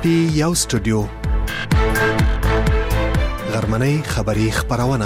پی یو سټوډیو غرمنۍ خبری خبرونه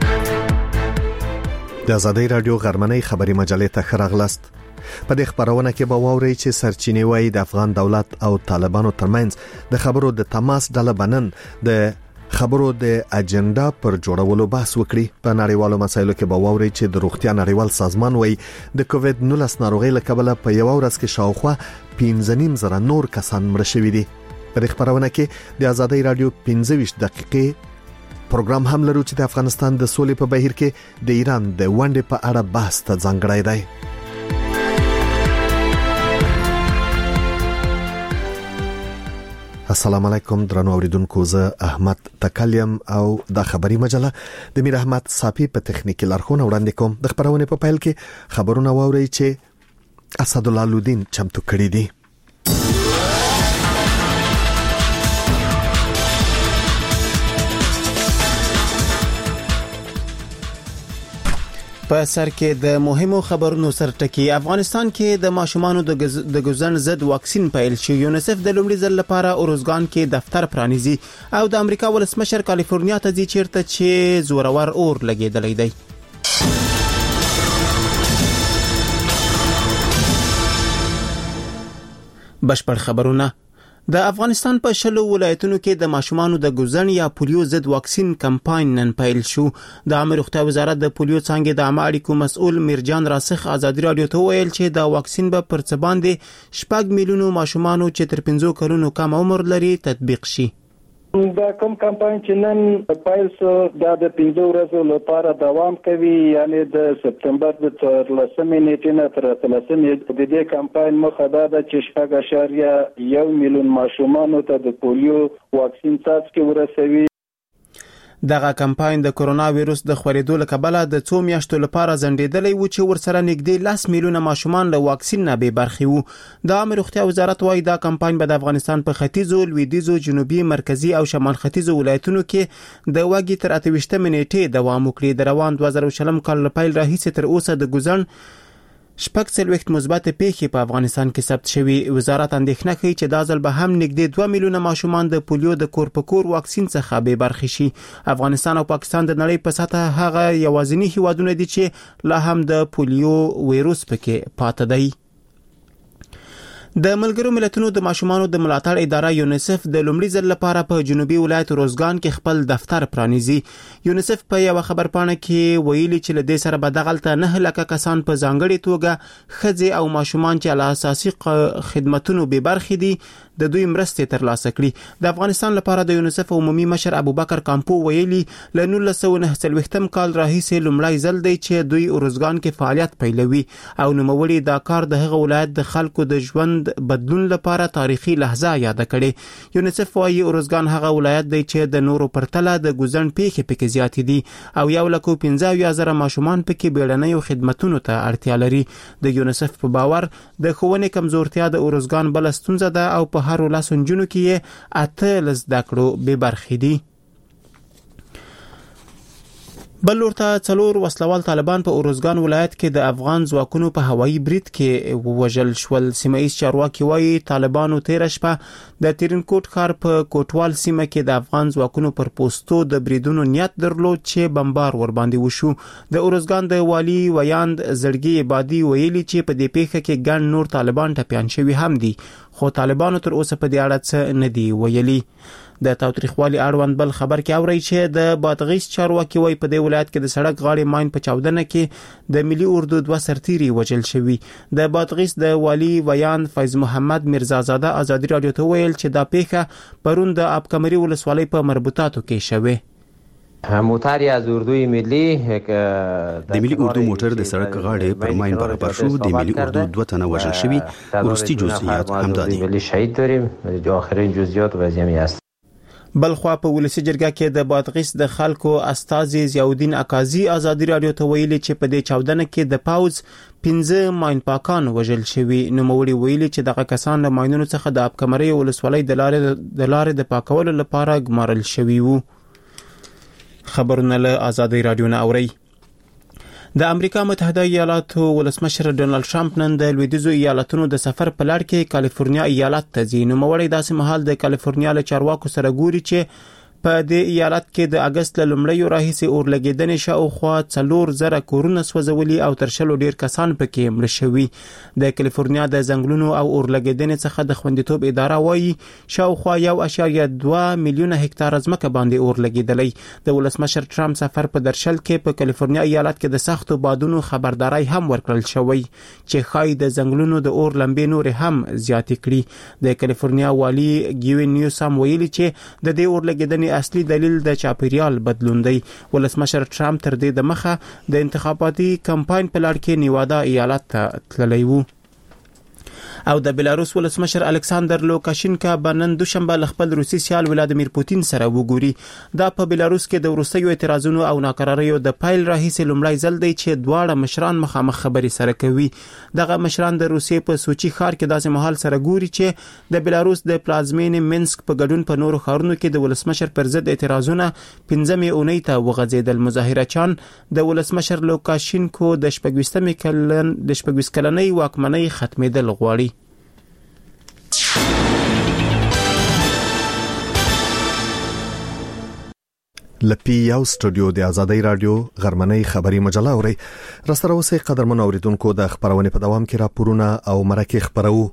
د آزادۍ رادیو غرمنۍ خبری مجلې ته خراغلست. په دې خبرونه کې به واورئ چې سرچینې وایي د افغان دولت او طالبانو ترمنځ د خبرو د تماس ډله بنن د خبرو د اجنډا پر جوړولو بحث وکړي. په نړیوالو مسایلو کې به واورئ چې د روغتیا نړیوال سازمان وایي د کووډ 19 ناروغۍ له کبله په یو ورځ کې شاوخوا 15,000 نور کسان مړه شوي دي. په دې خبرونه کې د آزادۍ رادیو 15 دقیقې پروګرام هم لرو چې د افغانستان د سولې په بهیر کې د ایران د ونډې په اړه بحث ته ځانګړی دی. السلام علیکم درنو اوریدونکو، زه احمد تکلیم او د خبري مجله د میر احمد صافی په تخنیکی لارښوونه وړاندې کوم. د خبرونه په پیل کې خبرونه واورئ چې اسد الله لودین چمتو کړی دی. په سر کې د مهمو خبرونو سرټکی. افغانستان کې د ماشومانو د ګوزن ضد واکسین پیل شو. یونیسف د لومړي ځل لپاره اورزګان کې دفتر پرانیزي او د امریکا ولسمشر کالیفورنیا ته ځي چیرته چې زورور اور لګیدلې دی. بشپړ خبرونه. د افغانستان په 20 ولایتونو کې د ماشومانو د ګوزن یا پولیو ضد واکسین کمپاین نن پیل شو. د عامه روغتیا وزارت د پولیو څانګې د عامه اړیکو مسؤل میرجان راسخ آزادي رادیو ته ویل چې دا واکسین به پر څه باندې 6 میلیونو ماشومانو چې تر 15 کلونو کم عمر لري تطبیق شي. دا کوم کمپاین چې نن پیل شو دا د 15 ورځې لپاره دوام کوي، یعنی د سپتمبر د 13 نیټې نه تر 13 د دې کمپاین مخه دا ده چې 6.1 میلیون ماشومان ته د پولیو واکسین څاڅکي ورسوي. دغه کمپاین د کرونا وایروس د خورېدو له کبله د 2 میاشتو لپاره ځنډېدلی و چې ورسره نږدې 10 میلیونه ماشومان له واکسین نه بې برخې وو. د عامه روغتیا وزارت وايي دا کمپاین به د افغانستان په ختیځو، لویدیځو، جنوبي، مرکزي او شمال ختیځو ولایتونو کې د وګړي تر 28 نیټې دوام وکړي. د روان 2020 کال له پیل راهیسې تر اوسه د ګوزن 6 مثبت پیښې په افغانستان کې ثبت شوي. وزارت اندېښنه کوي چې دا ځل به هم نږدې 2 میلیونه ماشومان د پولیو د کور په کور واکسین څخه بې برخې شي. افغانستان او پاکستان د نړۍ په سطح هغه یوازینی هیوادونه دي چې لا هم د پولیو وایروس پکې پاتې دی. د ملګرو ملتونو د ماشومانو د ملاتړ اداره یونیسف د لومړي ځل لپاره په جنوبي ولایت روزګان کې خپل دفتر پرانیزي. یونیسف په یو خبرپاڼه کې ویلي چې له دې سره به دغلته 9 لک کسان په ځانګړي توګه ښځې او ماشومان چې له اساسي خدماتو به برخې دي د دوی مرستې ترلاسه کړي. د افغانستان لپاره د یونیسف عمومي مشر ابوبکر کامپو ویلي له 1990 کال راهیسې لومړی ځل دی چې دوی روزګان کې فعالیت پیلوي او نوموړي دا کار د هغه ولایت د خلکو د ژوند بدلون لپاره تاریخي لحظه یاد کړي. یونیسف وايي روزګان هغه ولایت دی چې د نورو پرتله د ګوزن پیښې پکې زیات دي او 1,15,000 ماشومان پکې بیړنیو خدماتو ته اړتیا لري. د یونیسف په باور د ښوونې کمزورتیا د روزګان بل ستونزه ده او په هر ولس نجونو کې 8 زده کړو به برخې دي. بل ورته 4 وسلوال طالبان په اورزګان ولایت کې د افغان ځواکونو په هوایي برید کې وژل شول. سیمه‌ایز چارواکي وايي طالبانو 13 شپه د تیرنکوټ ښار په کوټوال سیمه کې د افغان ځواکونو پر پوسټو د بریدونو نیت درلود چې بمبار ور باندې وشو. د اورزګان د والی ویاند زړګي عبادي ویلي چې په دې پیښه کې ګڼ نور طالبان ټپيان شوي هم دي، خو طالبانو تر اوسه په دې اړه څه نه دی ویلي. د تاوتریخوالي اړوند بل خبر کې اوري چې د بادغیس چارواکي وای په دې ولایت کې د سړک غاړې ماین په چاودنه کې د ملي اردو 2 سرتیري وژل شوي. د بادغیس د والی ویان فیض محمد میرزازاده آزادي رادیو ته ویل چې دا پیښه پرون د ابکمري ولسوالۍ په مربوطاتو کې شوه. موټر از اردوی ملی د ملي اردو موټر د سړک غاړې پر ماین برابر شو. د ملي اردو 2 تنه وژل شوي. ورستي جزئیات همدا دي. ملی شهید داریم. جو آخرین جزئیات وضعیت است. بلخوا په ولسی جرګه کې د بادغیس د خلکو استازي ضیاءالدین اکازي آزادي رادیو ته ویلي چې په دې چاودنه کې د پاوز 15 ماین پاکان وژل شوي. نوموړي ویلي چې دغه کسان له ماینونو څخه د ابکمري ولسوالۍ د لارې د پاکولو لپاره ګمارل شوي وو. خبرونه له آزادي رادیو نه اوري. د امریکا متحده ایالاتو ولسمشر ډونالد ټرمپ نن د لویدیځو ایالاتونو د سفر په لړ کې کالیفورنیا ایالت ته ځي. نوموړی داسې مهال د کالیفورنیا له چارواکو سره ګوري چې په دې ایالت کې د اگست له لومړیو راهیسې اورلګیدنې شاوخوا 4,000 کورونه سوځولي او تر 100 ډیر کسان پکې مړه شوي. د کالیفورنیا د ځنګلونو او اورلګیدنې څخه د خوندیتوب اداره وایي شاوخوا 1.2 میلیونه هکتار ځمکه باندې اورلګیدلې. د ولسمشر ټرمپ سفر په درشل کې په کالیفورنیا ایالت کې د سختو بادونو خبرداري هم ورکړل شوی چې خای د ځنګلونو د اور لمبې نور هم زیاتې کړي. د کالیفورنیا والی ګیوین نیوسام ویلي چې د دې اورلګیدنې اصلي دلیل د چاپیریال بدلون دی. ولسمشر ټرمپ تر دې دمخه د انتخاباتي کمپاین په لړ کې نیوادا ایالت ته تللی و. او د بلاروس ولسمشر الکساندر لوکاشینکا بنن دوشنبه ل خپل روسي سیال ولادیمیر پوتین سره وګوري. دا په بلاروس کې د وروستیو اعتراضونو او ناکراریو د پایل راهیسې لومړی ځل دی چې دواړه مشران مخامخ خبرې سره کوي. دغه مشران د روسیې په سوچي ښار کې داسې مهال سره ګوري چې د بلاروس د پلازمینې مینسک په ګډون په نورو ښارونو کې د ولسمشر پر ضد اعتراضونه 15 اونۍ ته وغځېدل. مظاهرچیان د ولسمشر لوکاشینکو د 24 کلنۍ واکمنۍ ختمېدل غواړي. لپی یو سټوډیو د آزادۍ رادیو غرمنۍ خبری مجله اوري. راسره اوسې قدرمن اوریدونکو د خبرونه په دوام کې راپورونه او مرکه خبرو.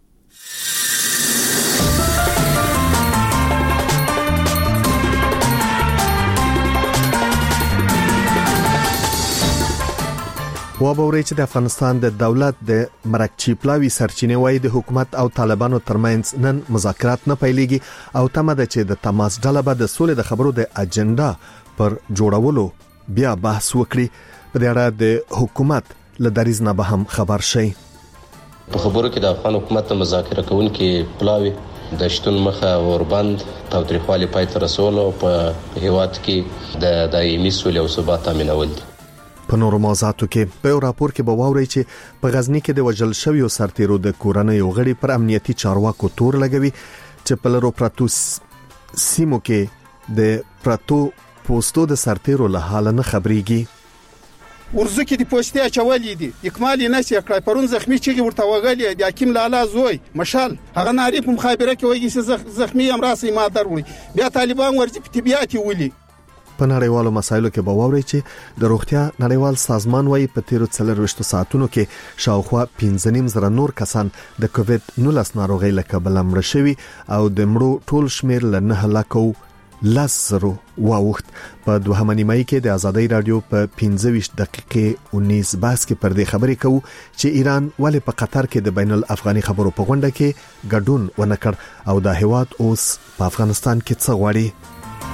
وابوري چې د افغانستان د دولت د مرکچی پلاوی سرچینه وای د حکومت او طالبانو ترمنځ نن مذاکرات نه پیلېږي او تمه ده چې د تماس ډله به د سولې د خبرو د اجنډا پر جوړولو بیا بحث وکړي. په دې اړه د حکومت له دریځ نه به هم خبر شي. په خبرو کې د افغان حکومت مذاکره کوونکي پلاوی د شتون مخه وربند تاوتریخوالي پای ته رسول او په هیواد کې د دایمي سولې او ثبات تامینول دي. په نورو موضوعاتو کې په راپور کې به واوري چې په غزنی کې د وجل شویو سرتیرو د کورنۍ غړي پر امنیتي چارواکو تور لګوي چې په لرو پراتو سیمو کې د پراتو پوسټو د سرتیرو له حال نه خبريږي. ورزکه د پوسټي اچولې دي اکمالي نشي کړای. پرون زخمی چې ورته وغلې د حکیم لاله زوی مشال هغه ناری په مخابره کې وایي چې زخمی هم راسي ما دروړي بیا طالبان ورځي په طبيعتي ولي. په نړیوالو مسایلو کې به واوري چې د روغتیا نړیوال سازمان وايي په تیرو 24 ساعتونو کې شاوخوا 15,000 نور کسان د کووید-19 ناروغي له کبله مړه شوي او د مړو ټول شمیر له 9,000 واوښت. په دوهمه نیمایي کې د آزادۍ رادیو په 15 دقیقې 19 بحث کې پر دې خبرې کوو چې ایران ولې په قطر کې د بین الافغاني خبرو په غونډه کې ګډون ونکړ او د هیواد اوس په افغانستان کې څه غواړي.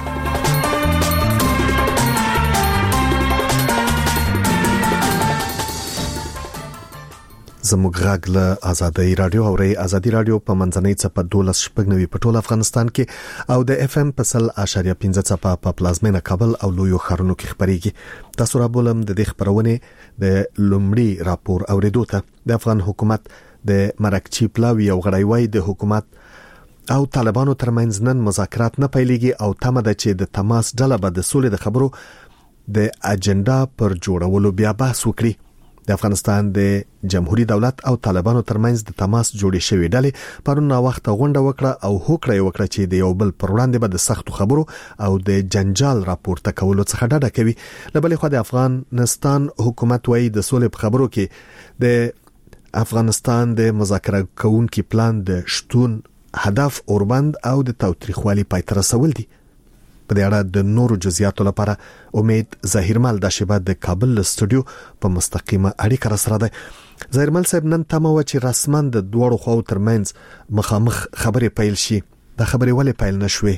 زموږ غږ له آزادۍ رادیو او آزادۍ رادیو په منځنۍ چپه 12.9 په ټول افغانستان کې او د اف ام په 100.15 چپه په پلازمینه کابل او لویو ښارونو کې خبريږي. تاسو را بولم د دې خبرونه د لومړي راپور اوریدو ته. د افغان حکومت د مرکچی پلاوی او غړیوي د حکومت او طالبانو ترمنځ نن مذاکرات نه پیلېږي او تمه ده چې د تماس ډله به د سولې د خبرو د اجنډا پر جوړولو بیا بحث وکړي. د افغانستان د جمهوریت دولت او طالبانو ترمنځ د تماس جوړې شوې ډلې پرون نا وخت غونډه وکړه او هوکړه وکړه چې د یو بل پر وړاندې به د سختو خبرو او د جنجال راپورته کولو څخه ډډه کوي. لبلې خو د افغانستان حکومت وايي د سولې په خبرو کې د افغانستان د مذاکره کوونکي پلان د شتون هدف اوربند او د تاوتریخوالي پای ته رسول دي. په دې اړه د نورو جزئیاتو لپاره امید ظاهرمل د شباب د کابل استودیو په مستقیمه اړیکه سره ده. ظاهرمل صاحب نن تمه و چې رسمن د دوړو خو ترمنځ مخامخ خبرې پیل شي. دا خبرې ولې پیل نشوي؟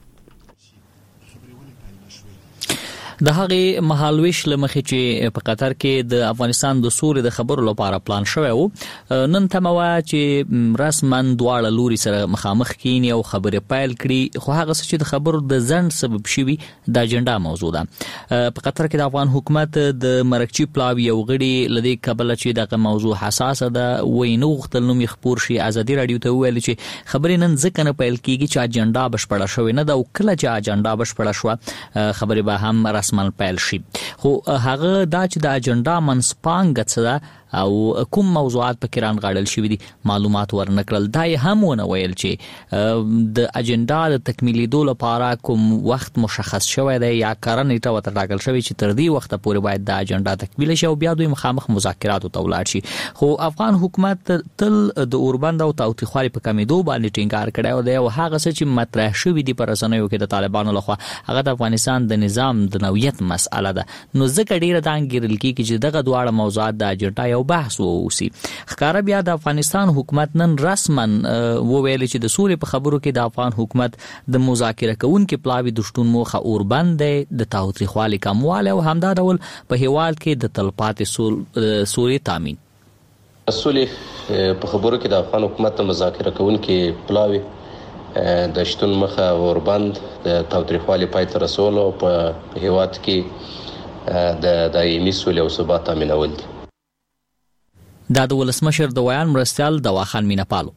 د هغه مهالويش لمخې چې په قطر کې د افغانستان د سولې د خبرو لپاره پلان شوی و نن تموا چې رسمن دواړه لوري سره مخامخ کینی او خبرې پیل کړي خو هغه چې د خبرو د ځند سبب شوی د اجنډا موضوع ده. په قطر کې د افغان حکومت د مرکچی پلاوی او غړي لدی قبل چې دغه موضوع حساسه ده وای نو غتل نوم خبر شي. آزادۍ رادیو ته ویل چې خبرې نن ځکه نه پیل کیږي چې اجنډا بشپړه شوی نه ده او کله چې اجنډا بشپړه شو خبرې به هم رسمن پیل شي. خو هغه دا چې د اجنډا منسپانګ څه او کوم موضوعات پکې رانغاړل شوي دي معلومات ورنکړل. دا یې هم ونه ویل چې د اجنډا د تکمیلیدو لپاره کوم وخت مشخص شوی دی یا کاره نیټه ورته ټاکل شوې چې تر دې وخته پورې باید د اجنډا تکمیل شي او بیا دوی مخامخ مذاکراتو ته ولاړ شي. خو افغان حکومت تل د اوربند او تاوتریخوالي په کمیدو باندې ټینګار کړی دی او هغه څه چې مطرح شوي دي په رسنیو کې د طالبانو لخوا هغه د افغانستان د نظام د نوعیت مسأله ده. نو ځکه ډیره دا انګیرل کیږي چې دغه دواړه موضوعات د اجنډا یو بحث ووسی. ښکارا بیا د افغانستان حکومت نن رسمن وویل چې د سولې په خبرو کې د افغان حکومت د مذاکره کوونکو پلاوی د شتون موخه اوربند د تاوتریخوالي کمواله او همدا ډول په هیواد کې د تلپاتې سولې تامین. سولې په خبرو کې د افغان حکومت د مذاکره کوونکو پلاوی د شتون مخه اوربند د تاوتریخوالي پای ته رسول او په هیواد کې د دایمي سولې او ثبات تامینول دي. دا د ولسمشر د ویان مرستیال دواخان مینپالو.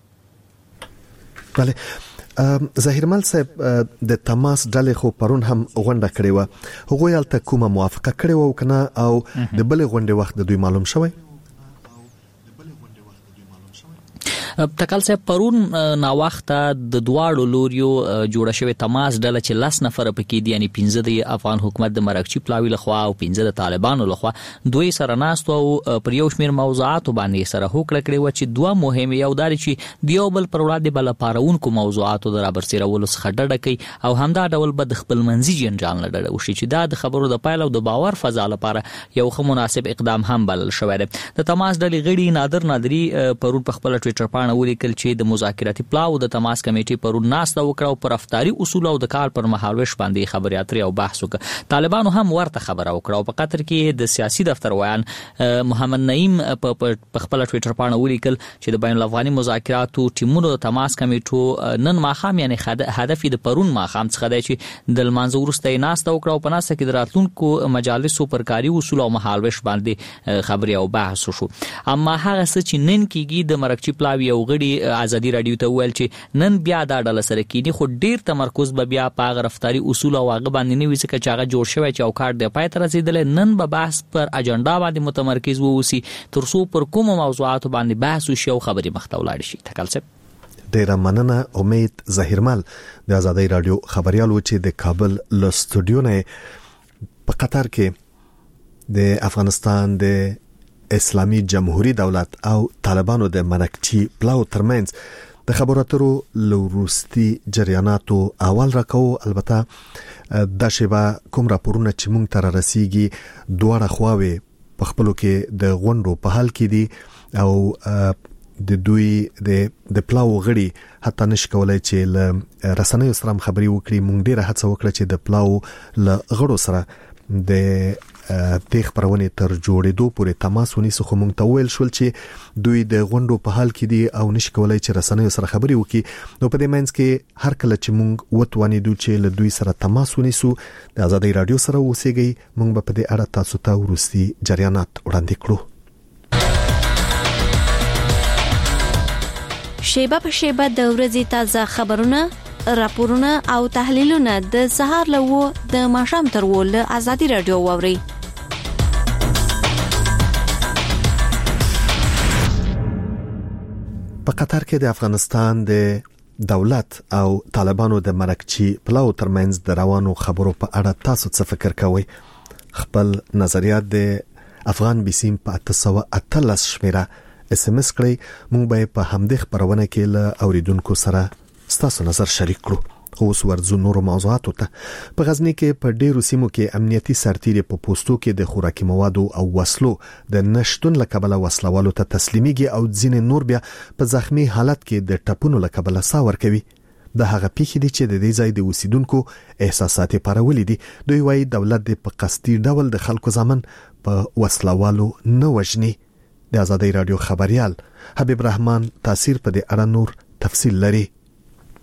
بله ظاهرمل صاحب د تماس ډلې خو پرون هم غونډه کړې و، هغوی هلته کومه موافقه کړې و کنه او د بلې غونډې وخت د دوی معلوم شوی؟ تکل صاحب پرون نا وخت د دواړو لوریو جوړه شوی تماس ډله چې 10 نفر پکې دي، یعنی 15 د افغان حکومت د مرکچی پلاوی لخوا او 15 د طالبانو لخوا، دوی سره ناستو او پر یو شمیر موضوعات باندې سره هوکړه کړې و چې دوه مهمه یو دار چې دیو بل پر وړاندې بل پارونکو موضوعات د رابرسیرولو څخه ډډه کوي او همدا ډول بد خپل منځي جنجال نه ډډه وشي چې دا د خبرو د پایلو د باور فضا لپاره یو خو مناسب اقدام هم بلل شوی دی. د تماس ډلې غړي نادری پرون په خپل ټوئیټر ولیکل چې د مذاکراتي پلاو د تماس کمیټې پرون ناسته وکړه او پر رفتاري اصول او د کار پر مهالوش باندې خبري اترې او بحث وکړ. طالبانو هم ورته خبره وکړه او په قطر کې د سیاسي دفتر ویان محمد نعیم په خپل ټوئیټر باندې ولیکل چې د بین الافغاني مذاکراتو ټیمونو د تماس کمیټو نن ماخام یعنی هدف د پرون ماخام څخه دی چې د لمانځه وروسته ناسته وکړه او په ناسته کې د راتلونکو مجالسو پر کاري اصول او مهالوش باندې خبري او بحث وشو. اما هغه څه چې نن کېږي د مرکچی پلاوی او غړي ازادي رادیو ته ویل چې نن بیا دا ډله سره کېنی خو ډیر تمرکز به بیا په رفتاري اصول او هغه باندې نه وي چې هغه جوړ شوی چې او کار د پای تر رسیدل. نن به بحث پر اجنډا باندې متمرکز ووسی ترڅو پر کوم موضوعات باندې بحث وشي او خبري مخته ولاړ شي. تکل صاحب ډیر مننه. امید ظاهرمل د ازادي رادیو خبريال و چې د کابل ل سټوډیو نه په قطر کې د افغانستان د اسلامی جمهوریت دولت او طالبانو د مرکچی پلاو ترمنځ د خبرو اترو لوروستي جریاناتو اول راکو. البته د شبا کوم راپورونه چې مونږ تر رسیږي دوه خواوي په خپلو کې د غونډو په حال کې دي او د دوی د پلاو غړي حتی نش کولای چې ل رسنیو سره خبري وکړي. مونږ ډیره هڅه وکړه چې د پلاو ل غړو سره د تخ پرونی تر جوړېدو پورې تماس ونیسو خو مونږ ته ویل شول چې دوی د غونډو په حال کې دي او نش کولای چې رسنیو سره خبري وکړي. نو په دې منځ کې هر کله چې مونږ وتوانیدو چې له دوی سره تماس ونیسو د ازادي رادیو سره اوسېږي مونږ په دې اړه تاسو ته ورستي جریانات وړاندې کړو. شیبه په شیبه د ورځې تازه خبرونه، راپورونه او تحلیلونه د سهار له د ماښام تر ول ازادي رادیو ووري. په قطر کې د افغانستان د دولت او طالبانو د مرکچی پلاو ترمنځ د روانو خبرو په اړه تاسو څه فکر کوئ؟ خپل نظریات د افغان بیسیم په 813 شمیره SMS کړئ. مونږ به په همدې خبرونه کې له اوریدونکو سره ستاسو نظر شریک کړو. اوس ورځو نورو موضوعاتو ته. په غزنی کې په ډیرو سیمو کې امنیتي سرتیري په پوسټو کې د خوراکي موادو او وسلو د نشټون لکبله وسلوالو ته تسلیميږي او ځینې نور بیا په زخمی حالت کې د ټپونو لکبله ساور کوي. د هغه پیښې دي چې د دې ځای د اوسیدونکو احساسات پارولې دي. دوی وايي دولت د په قصدي ډول د خلکو ځامن په وسلوالو نه وژني. د ازادي رادیو خبريال حبیب رحمان تاثیر په دې اړه نور تفصیل لري.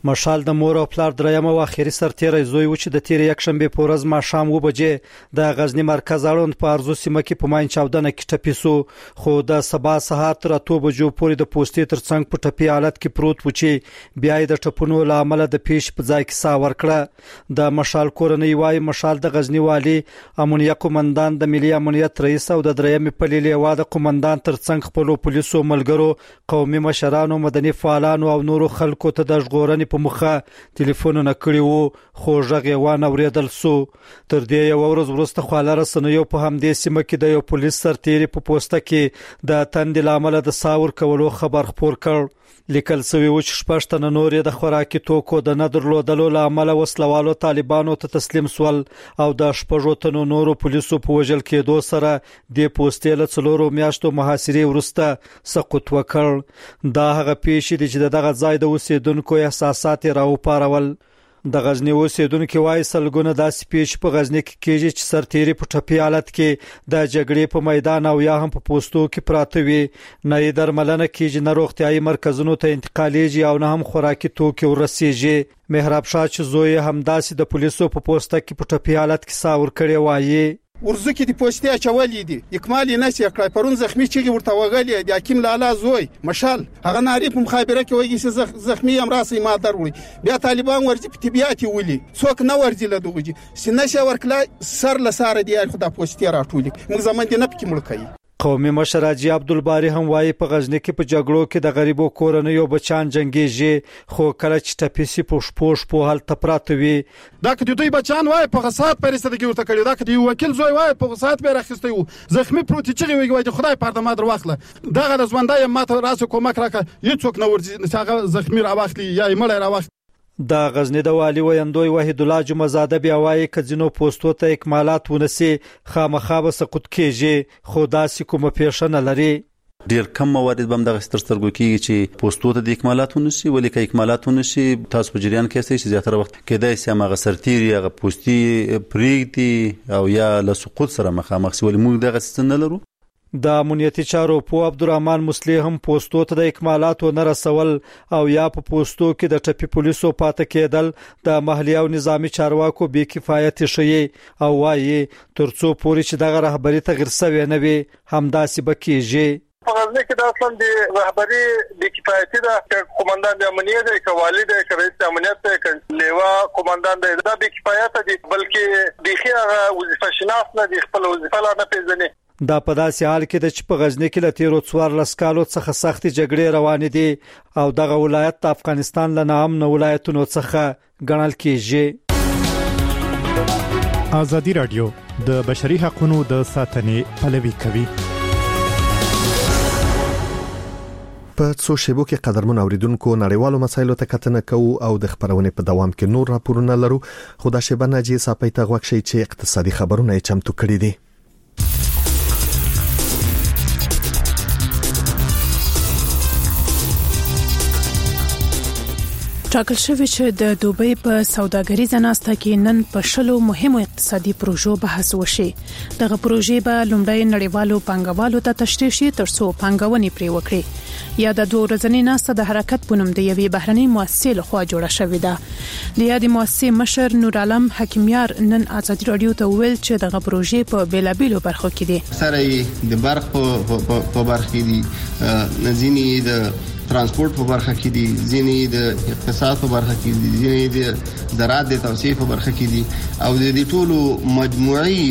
مشال د مور او پلار درېمه او اخیری سرتیری زوی و چې د تیر یک شنبه په ورځ ماښام 2 بجې د غزنی مرکز اړوند په ارزو سیمه کې په ماین چاودنه کې ټپي سو خو د سبا سهار تر 2 بجو پورې د پوستې ترڅنګ په ټپي حالت کې پروت و چې بیا د ټپونو لامل د پیش په ځای کې سا ورکړه د مشال کورنۍ وايي مشال د غزنی والی امنیه قومندان د ملي امنیت رئیس او د درېمې پلیلې وا د قومندان ترڅنګ خپل پولیسو ملګرو قومي مشرانو مدني فعالانو او نورو خلکو ته د ژغورنې په مخه ټلیفونونه کړي وو خو غږ یې وانه اوریدل سو تر دې یو ورځ وروسته خواله رسنیو په همدې سیمه کې د یو پولیس سرتیری په پوسټه کې د تندې لامل د ساور کولو خبر خپور کړ لیکل سوی و چې شپږ نور د خوراکي توکو د ندرلودلو لامل وسلوالو طالبانو ته تسلیم سول او د شپږ نورو پولیسو په وژل کېدو سره د پوسټې له څلورو میاشتو محاصرې وروسته سقوط وکړ دا هغه پیښې دي چې دغه ځای د اوسیدونکو احساسات راوپارول د غزنی اوسیدونکو وايي سلګونه داسې پیښې په غزنی کې کېږي چې سرتیری په ټپي حالت کې د جګړې په میدان او یا هم په پوسټو کې پراته وي نه یې درملنه کېږي نه روغتيایي مرکزونو ته انتقالېږي او نه هم خوراکي توکي ورسېږي مهراب شاه چې زوی هم داسې د پولیسو په پوسټه کې په ټپي حالت کې ساور کړي وایي ورزکه دی پوسټه چولې دي اکمالي نشي کړای پرون زخمی چې ورته وغلې د حکیم لالا زوی مشال هغه ناری په مخابره کې وایي چې زخمی هم راسي ما دروړي بیا طالبان ورځي په طبيعت ولي څوک نه ورځي له دوی سینشه ورکلا سر لساره دی خدا پوسټه راټولي موږ زمون دي نه پکې ملکای قومي مشر حاجی عبدالباری هم وايي په غزنی کې په جګړو کې د غریبو کورنیو بچان جنگيږي خو کله چې ټپيسي پوش په حال تپراته وي دا کې دوی بچان وای په غصات پرسته کې ورته کړی دا کې وکیل زوی وای په غصات به راخسته یو زخمی پروت چې وي خدای پرده ما در واخله دا غزوندای ماته راسو کومک راکړه هیڅوک نه ورځي چې زخمی را واخلي یا مړ را واخلي د غزنی د والی ویندوی وحید الله جمعزاده بیا وایي کزینو پوسټو ته اکمالات ونسي خامخا به سقوط کیږي خو داسې کومه پیښه نه لري ډیر کم موارد بم دغه سترګو کیږي چې پوسټو ته د اکمالات ونسي ولې کې اکمالات ونسي تاسو په جریان کې چې زیاتره وخت کېدای سي هغه سرتیری هغه پوسټي پریږدي او یا له سقوط سره مخامخ سي ولې موږ دغه څه نه لرو د امنیتي چارو په عبدالرحمن مسلی هم پوسټو ته د اکمالاتو نه رسول او یا په پوسټو کې د ټپي پولیسو پاتې کېدل د محلي او نظامی چارواکو بې کفایت شي او وايي ترڅو پورې چې دغه رهبری تغیر شوی نه وي همداسې بکیږي په غزنی کې د اصل د رهبری د کفایتي د قومندان د امنیت د کوالی د رئیس امنیت د لیوا قومندان د بې کفایت دي بلکې د خیره وظیفه شناس نه د خپل وظیفه لا نه پیژني دا په داسې حال کې د چې په غزنی کې له تیرو 14 کالو څخه سختي جګړې روانې دي او دغه ولایت د افغانستان له نامنو ولایتونو څخه ګڼل کېږي ازادي رادیو د بشري حقوقو د ساتنې پلوي کوي په څو شیبو کې قدرمن اوریدونکو نړیوالو مسایلو ته کتنه کوو او د خبرونې په دوام کې نور راپورونه لرو خدا شیبه ناجی صاحب ته غوښ شي چې اقتصادي خبرونه یې چمتو کړي دي ټاکل شوی چې د دوبۍ په سوداګریزه ناسته کې نن په شلو مهمو اقتصادي پروژو بحث وشي دغه پروژې به لومړی نړیوالو پانګوالو ته تشریح شي ترڅو پانګونې پرې وکړي یا د 2 ورځې ناسته د حرکت په نوم د یوې بهرنۍ مؤسسې لخوا جوړه شوې ده د یادې مؤسسې مشر نور عالم حکیمیار نن ازادي رادیو ته ویل چې دغه پروژې په بیلابیلو برخو کې دي سره د برخ په برخه کې دي ځینې د ترانسپورت په برخه کې دي ځینې د اقتصاد په برخه کې دي ځینې د زراعت د توسعې په برخه کې دي او د دې ټولو مجموعي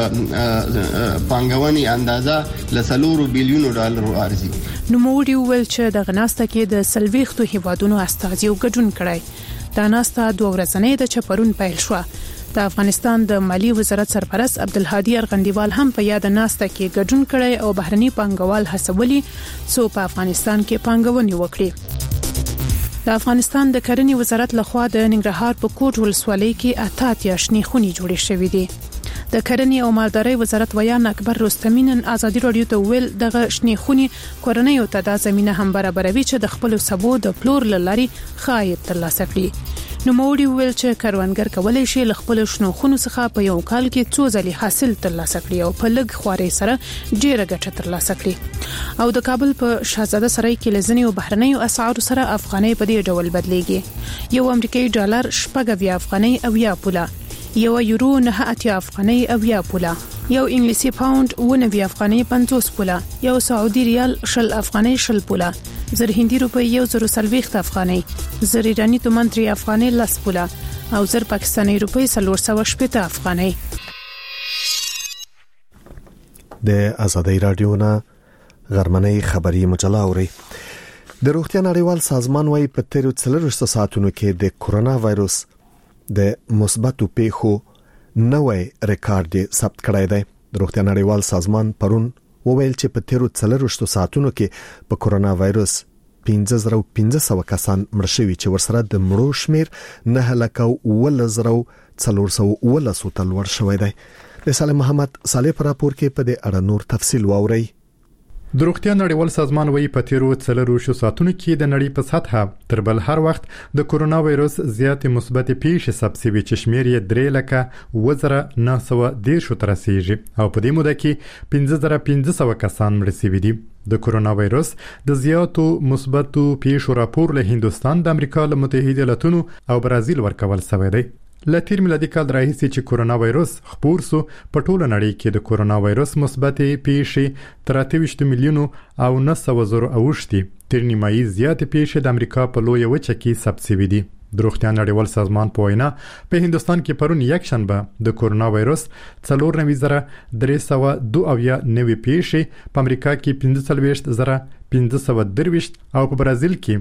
پانګونې اندازه ل 3 بلیون ډالر ارزي نو موږ ویل چې د غناسته کې د سلويختو هیوادونو استازي ګډون کړای دا ناسته 2 ورځې د چپرون پیل شو د افغانستان د مالی وزارت سرپرست عبدالهادي ارغندیوال هم په یاد ناسته کې ګډون کړي او بهرني پانګوال هڅولي څو په افغانستان کې پانګونې وکړي د افغانستان د کرنې وزارت لخوا د ننګرهار په کوټ ولسوالۍ کې 8 یاشنی خونې جوړې شوې دي د کرنې او مالدارۍ وزارت ویان اکبر رستمین ازادي رادیو ته ویل دغه شنی خونې کورنۍ ته د زمينه هم برابروي چې د خپل سبو د پلور لاري خاید ترلاسه کړي نو موري ویل چې کروندګر کولای شي خپل شنو خونو څخه په یو کال کې څو ځلې حاصل ترلاسه کړي او په لږ خواري سره ډیره ګټه ترلاسه کړي. او د کابل په شاهزاده سرای کې لزنی او بهرنۍ اسعار سره افغانۍ په دې ډول بدلېږي. یو امریکایي ډالر شپږ افغانۍ او یا پوله، یو یورو 9 افغانۍ او یا پوله، یو انګلیسي پاوند 9 افغانۍ 50 پوله، یو سعودي ریال 10 افغانۍ 10 پوله، زر هندي روپی 140 افغانۍ، زر ایرانی تومان 3 افغانۍ 10 پوله او زر پاکستاني روپی 480 افغانۍ. د ازادۍ رادیو نه غرمنۍ خبری مجله اوري. د روغتیا نړیوال سازمان وايي په تیرو 4 ساعتونو کې د کورونا وایروس د مثبتو پیښو نوې ریکارډ ثبت کړی دی. د روغتیا نړیوال سازمان پرون وویل چې په تیرو 4 ساعتونو کې په کورونا وایروس 15,500 کسان مړ شوي چې ورسره د مړو شمیر 9,411 ته لوړ شوی دی. د سالم محمد صالح پر راپور کې په دې اړه نور تفصیل واورئ. د روغتیا نړیوال سازمان وايي په تیرو 4 ساعتونو کې د نړۍ په سطحه تر بل هر وخت د کورونا وایروس زیات مثبت پیښې ثبت شوي چې شمیر یې 3,910 تر رسیدي او په دې موده کې 15,500 کسان مړ شوي دي. د کورونا وایروس د زیاتو مثبتو پیښو راپور له هندستان، د امریکا له متحده ایالاتونو او برازیل ورکول شوی دی. له تیر میلادي کال راهیسې چې کورونا وایروس خپور سو په ټوله نړۍ کې د کورونا وایروس مثبت پیښې 23 میلیون او 900,000 اوښتي. تر نیمایي زیات پیښې د امریکا په لوی وچه کې ثبت شوي دي. د روغتیا نړیوال سازمان په وینا په هندستان کې پرون یک شنبه د کورونا وایروس 4,302 نوې پیښې، په امریکا کې 45,523 او په برازیل کې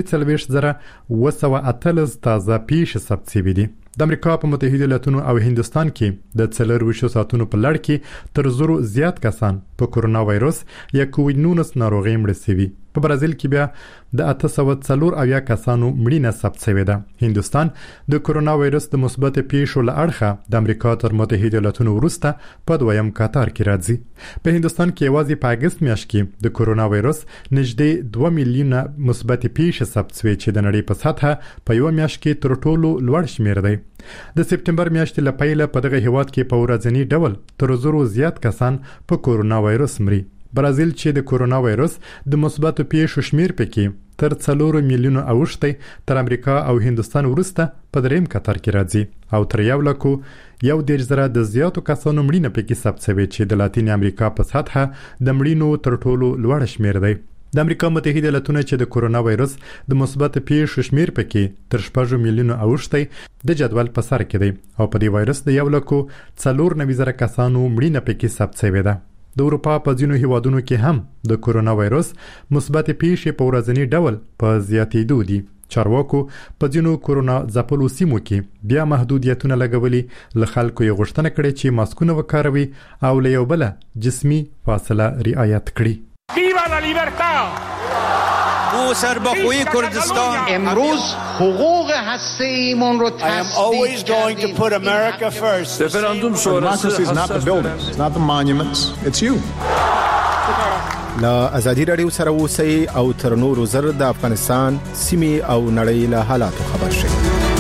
43,218 تازه پیښې ثبت شوي دي. د امریکا په متحده ایالاتونو او هندستان کې د 4 ساعتونو په لړ کې تر 100 زیات کسان په کورونا وایروس یا کووډ-19 ناروغي مړ شوي. په برازیل کې بیا د 804 کسانو مړینه ثبت شوې ده. هندستان د کورونا وایروس د مثبت پیښو له اړخه د امریکا تر متحده ایالاتونو وروسته په دویم قطار کې راځي. په هندستان کې یوازې په اگست میاشت کې د کورونا وایروس نږدې 2 میلیونه مثبت پیښې ثبت شوې چې د نړۍ په سطحه په یو میاشت کې تر ټولو لوړ شمیر دی. د سپټمبر میاشتې له پیله په دغه هیواد کې په ورځنی ډول تر 100 زیات کسان په کورونا وایروس مري. برازیل چې د کورونا وایروس د مثبت پیښو شمیر پکې تر 4 میلیون اوښتي، تر امریکا او هندستان وروسته په دریم قطار کې راځي او تر 1,000 د زیاتو کسانو مړینه پکې ثبت شوې چې د لاتین امریکا په سطحه د مړینو تر ټولو لوړ شمیر دی. د امریکا متحده ایالاتونو چې د کورونا وایروس د مثبت پیښو شمیر پکې تر 6 میلیون اوښتي د جدول په سر کې دی او په دې وایروس د 1,490,000 کسانو مړینه پکې ثبت شوې ده. د اروپا په ځینو هیوادونو کې هم د کورونا وایروس مثبت پیښې په ورځنی ډول په زیاتېدو دي. چارواکو په ځینو کورونا ځپلو سیمو کې بیا محدودیتونه لګولي، له خلکو یې غوښتنه کړې چې ماسکونه وکاروي او له یو بل جسمي فاصله رعایت کړي. ویوا لا لیبرتا! او سربخوی کردستان امروز حقوق هسته‌ایمون رو تصدیق کردیم. Referendum sonrası is not the buildings, it's not the monuments, it's you. لا ازادي رادیو سره اوسئ او تر نورو زر د افغانستان سیمې او نړۍ له حالاتو خبر شئ.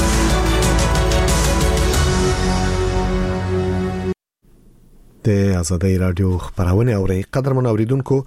د ازادۍ رادیو خبرونه اوري. قدرمن اوریدونکو،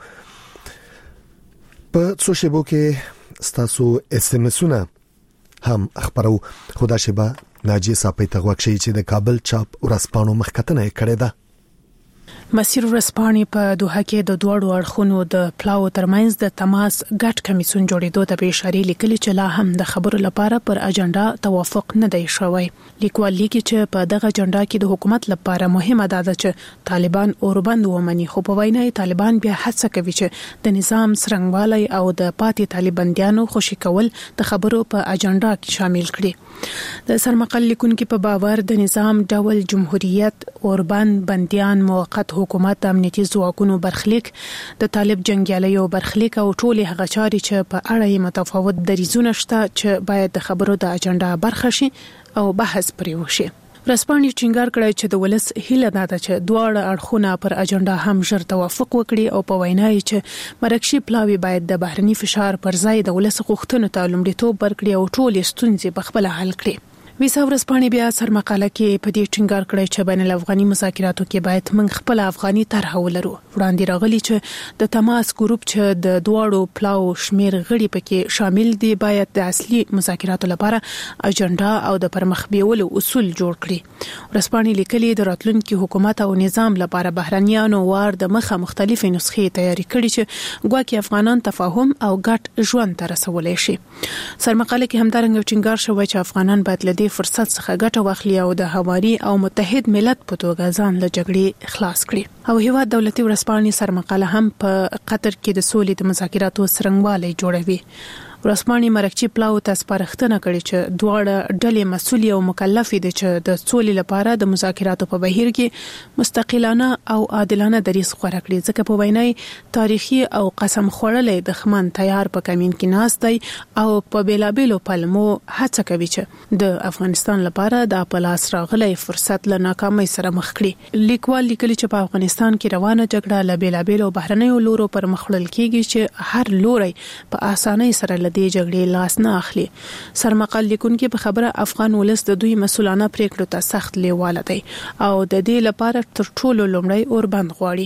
په سوشيبو کې ستاسو اس ام اسونه هم خبرو. خدا شبا ناجی صاحب ته غوښی چې د کابل چاپ ورسپانو مخکتنه کړې ده. مسیر ورسپانې په دوحه کې د دوړو اړخونو د پلاو ترمنځ د تماس ګډ کمیسون جوړېدو ته به اشاره لیکلي چې لا هم د خبرو لپاره پر اجنډا توافق نه دی شوی. لیکوال لیکي چې په دغه اجنډا کې د حکومت لپاره مهمه ده چې طالبان اوربند ومني، خو په وینا طالبان بیا هڅه کوي چې د نظام سرنګوالي او د پاتې طالباندیانو خوشي کول د خبرو په اجنډا کې شامل کړي. د سرمقل لیکونکو په باور د نظام ډول جمهوریت، اوربند، بنديان، موقت حکومت، امنیتي ځواکونو برخلیک، د طالب جنگیالیو برخلیک او ټول هغه چاري چې په اړه متفاوت دریزونه شته چې باید د خبرو د اجنډا برخه شي او بحث پرې وشي. ورسپانې ټینګار کړی چې د ولس هیله ده چې دواړه اړخونه پر اجنډا هم ژر توافق وکړي او په وینا یې چې مرکشي پلاوی باید د بهرني فشار پر ځای د ولس غوښتنو ته لومړیتوب ورکړي او ټول ستونزې په خپل حل کړي. ویسا ورسپانې بیا سرمقاله کې په دې ټینګار کړی چې بین الافغاني مذاکراتو کې باید موږ خپل افغاني طرح ولرو. وړاندې راغلي چې د تماس ګروپ چې د دواړو پلاو شمیر غړي پکې شامل دي باید د اصلي مذاکراتو لپاره اجنډا او د پرمخ بیولو اصول جوړ کړي. ورسپانې لیکلي د راتلونکي حکومت او نظام لپاره بهرنیانو وار د مخه مختلفې نسخې تیاری کړي چې ګواکې افغانان تفاهم او ګډ ژوند ته رسولای شي. سرمقاله کې همدارنګه ټینګار شوی چې افغانان باید له فرصت څخه ګټه واخلي او د هواري او متحد ملت په توګه ځان له جګړې خلاص کړي. او هیواد دولتي ورسپانې سرمقاله هم په قطر کې د سولې د مذاکراتو څرنګوالی جوړوي. ورسپانې مرکچی پلاو ته سپارښتنه کړې چې دواړه ډلې مسؤلیت او مکلف دي چې د سولې لپاره د مذاکراتو په بهیر کې مستقلانه او عادلانه دریځ غوړه کړي. ځکه په وینای تاریخي او قسم خوړلې دښمن تیار په کمین کې ناس دی او په بیلابېلو پلمو هڅه کوي چې د افغانستان لپاره د پلاس راغلي فرصت له ناکامۍ سره مخ کړي. لیکوال لیکلي چې په افغانستان کې روانه جګړه له بیلابېلو بهرنیو لورو پر مخړل کېږي چې هر لوري په اسانۍ سره د جګړې لاس نه اخلي. سرمقال لیکونکو په خبره افغان ولس د دوی مسؤلانه پریکړو ته سخت لیواله دی او د دې لپاره تر ټولو لومړی اوربند غواړي.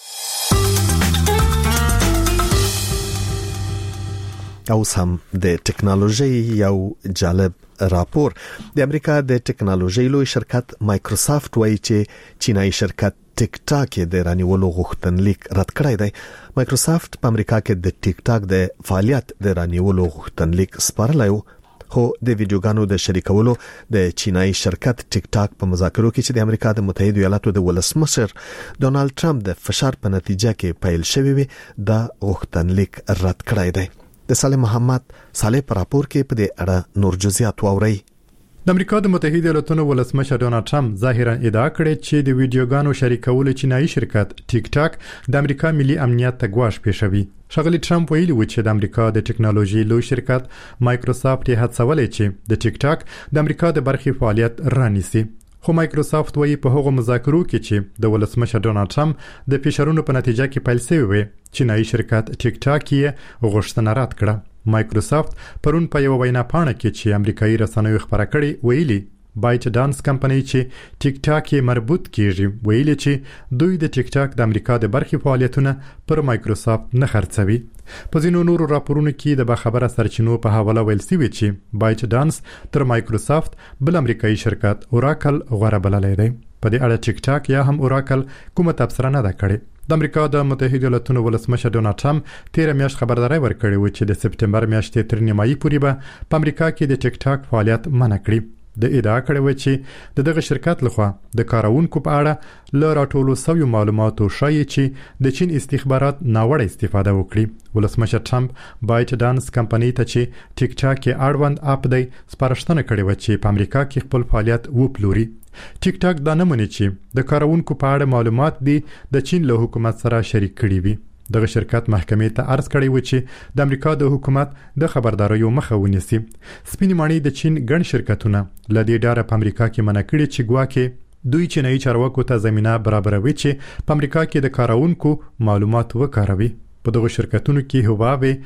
اوس هم د ټکنالوژي یو جالب راپور. د امریکا د ټکنالوژي لوی شرکت مایکروسافت وایي چې چینایي شرکت ټیک ټاک د رانیولو غوښتنلیک رد کړی دی. مایکروسافت په امریکا کې د ټیک ټاک د فعالیت د رانیولو غوښتنلیک سپارلی و، خو د ویډیوګانو د شریکولو د چینایي شرکت ټیک ټاک په مذاکرو کې چې د امریکا د متحده ایالاتو د ولسمشر ډونالد ټرمپ د فشار په نتیجه کې پیل شوی وي د غوښتنلیک رد کړی دی. د صالح محمد صالح په راپور کې په دې اړه نور جزئیات واورئ. د امریکا د متحده ایالاتو ولسمشر ډونالد ټرمپ ظاهرا ادعا کړې چې د ویډیوګانو شریکولو چینایي شرکت ټیک ټاک د امریکا ملي امنیت ته ګواښ پیښوي. ښاغلي ټرمپ ویلي و چې د امریکا د ټکنالوژي لوی شرکت مایکروسافت یې هڅولې چې د ټیک ټاک د امریکا د برخې فعالیت رانیسي. خو مایکروسافت وایي په هغو مذاکرو کې چې د ولسمشر ډونالد ټرمپ د فشارونو په نتیجه کې پیل شوی وي، چینایي شرکت ټیک ټاک یې غوښتنه رد کړه. مایکروسافت پرون په یو وینا پاڼه کې چې امریکایي رسنیو خبره کړې ویلي بایټ ډانس کمپنی چې ټیک ټاک یې مربوط کیږي ویلي چې دوی د ټیک ټاک د امریکا د برخې فعالیتونه پر مایکروسافت نه خرڅوي. په ځینو نورو راپورونو کې د باخبره سرچینو په حواله ویل شوی چې بایټ ډانس تر مایکروسافت بل امریکایي شرکت اوراکل غوره بللی دی. په دې اړه ټیک ټاک یا هم اوراکل کومه تبصره نه ده کړې. د امریکا د متحده ایالاتو ولسمشر ډونالد ټرمپ 13 میاشت خبرداري ورکړې و چې د سپټمبر میاشتې تر نیمایي پورې به په امریکا کې د ټیک ټاک فعالیت منع کړي. د ادعا کړې و چې دغه شرکت لخوا د کارونکو په اړه ل راټولو سوي معلوماتو شایي چې د چین استخبارات ناوړه استفاده وکړي. ولسمشر ټرمپ بایټ ډانس کمپنی ته چې ټیک ټاک کې اړوند اپ دی سپارښتنه کړې و چې په امریکا کې خپل فعالیت وپلوري. ټیک ټاک دا نه مني چې د کارونکو په اړه معلومات دي د چین له حکومت سره شریک کړي وي. دغه شرکت محکمې ته عرض کړی و چې د امریکا د حکومت د خبرداریو مخه ونیسي. سپینې ماڼۍ د چین ګڼ شرکتونه له دې ډاره په امریکا کې منع کړي چې ګواکې دوی چینایي چارواکو ته زمينه برابروي چې په امریکا کې د کارونکو معلومات وکاروي. په دغه شرکتونو کې هواوی،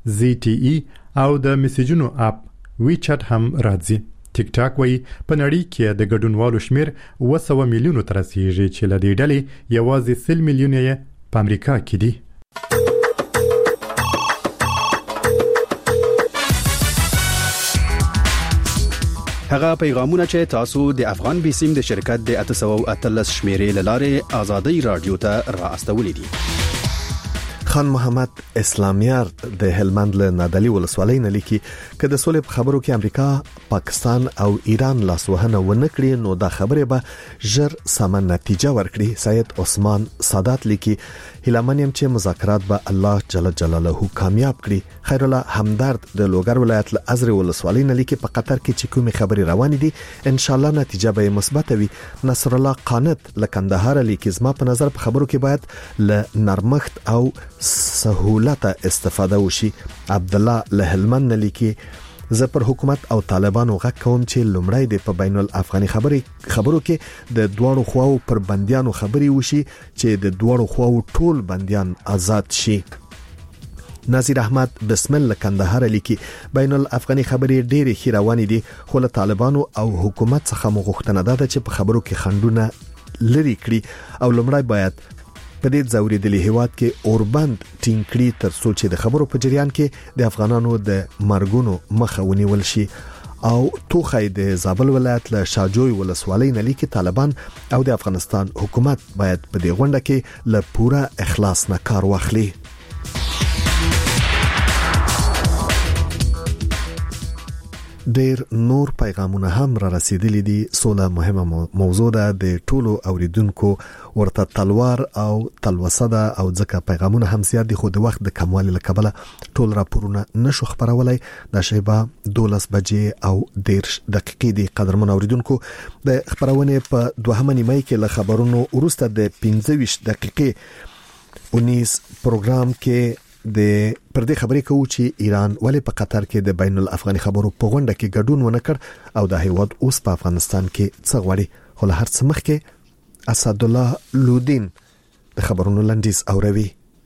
ZTE او د میسجونو اپ ویچټ هم راځي. ټیک ټاک وایي په نړۍ کې د ګډونوالو شمیر 200 میلیونو ته رسیږي چې له دې ډلې یوازې 100 میلیون یې په امریکا کې دي. هغه پیغامونه چې تاسو د افغان بیسیم د شرکت د 813 شمیرې لاره آزادۍ رادیو ته را استولې دي. خان محمد اسلامیار د هلمند له نادلی ولسوالۍ نه لیکي چې د سولې په خبرو کې امریکا، پاکستان او ایران لاسوهنه ونکړي نو دا خبره به ژر سم نتیجه ورکړي. سید عثمان سادات لیکي هلمنیم چې مذاکرات به الله جل جلاله کامیاب کړي. خیر الله همدرد د لوګر ولایت له ازر ولسوالۍ نه لیکي په قطر کې چې کومه خبري روان دي ان شاء الله نتیجه به مثبت وي. نصر الله قانت له کندهار لیکي زما په نظر په خبرو کې باید له نرمښت او سهولت استفاده وشي. عبد الله له هلمند لیکي زه پر حکومت او طالبانو غږ کوم چې لومړی د په بین الافغاني خبرو کې د دوړو خواو پر بنديانو خبري وشي چې د دوړو خواو ټول بنديان آزاد شي. ناصر احمد بسم الله کندهار لیکي بین الافغاني خبرې ډېرې خیروانې دي خو له طالبانو او حکومت څخه مغوښتنه ده چې په خبرو کې خندونه لري کړي او لومړی باید په دې ځورېدلې هیواد کې اوربند ټینګ کړي تر څو چې د خبرو په جریان کې د افغانانو د مرګونو مخه ونیول شي. او توخی د زابل ولایت له شاجوی ولسوالۍ نه لیکي طالبان او د افغانستان حکومت باید په دې غونډه کې له پوره اخلاص نه کار واخلي. ډیر نور پیغامونه هم را رسیدلي دي. سوله مهمه موضوع ده د ټولو اوریدونکو ورته تلوار او تلوسه ده او ځکه پیغامونه هم زیات دي خو د وخت د کموالي له کبله ټول راپورونه نشو خبرولای. د شیبه 12 بجې او 10 دقیقې دي. قدرمن اوریدونکو د خبرونه په دوهمه نیمه کې له خبرونو وروسته د 15 دقیقې 19 پروګرام کې د پردې خبرې کوو چې ایران ولې په قطر کې د بین الافغاني خبرو په غونډه کې ګډون ونه کړ او د هیواد اوس په افغانستان کې څه غواړي. خو له هر څه مخکې اسد الله لودین د خبرونو لنډیز اوروي.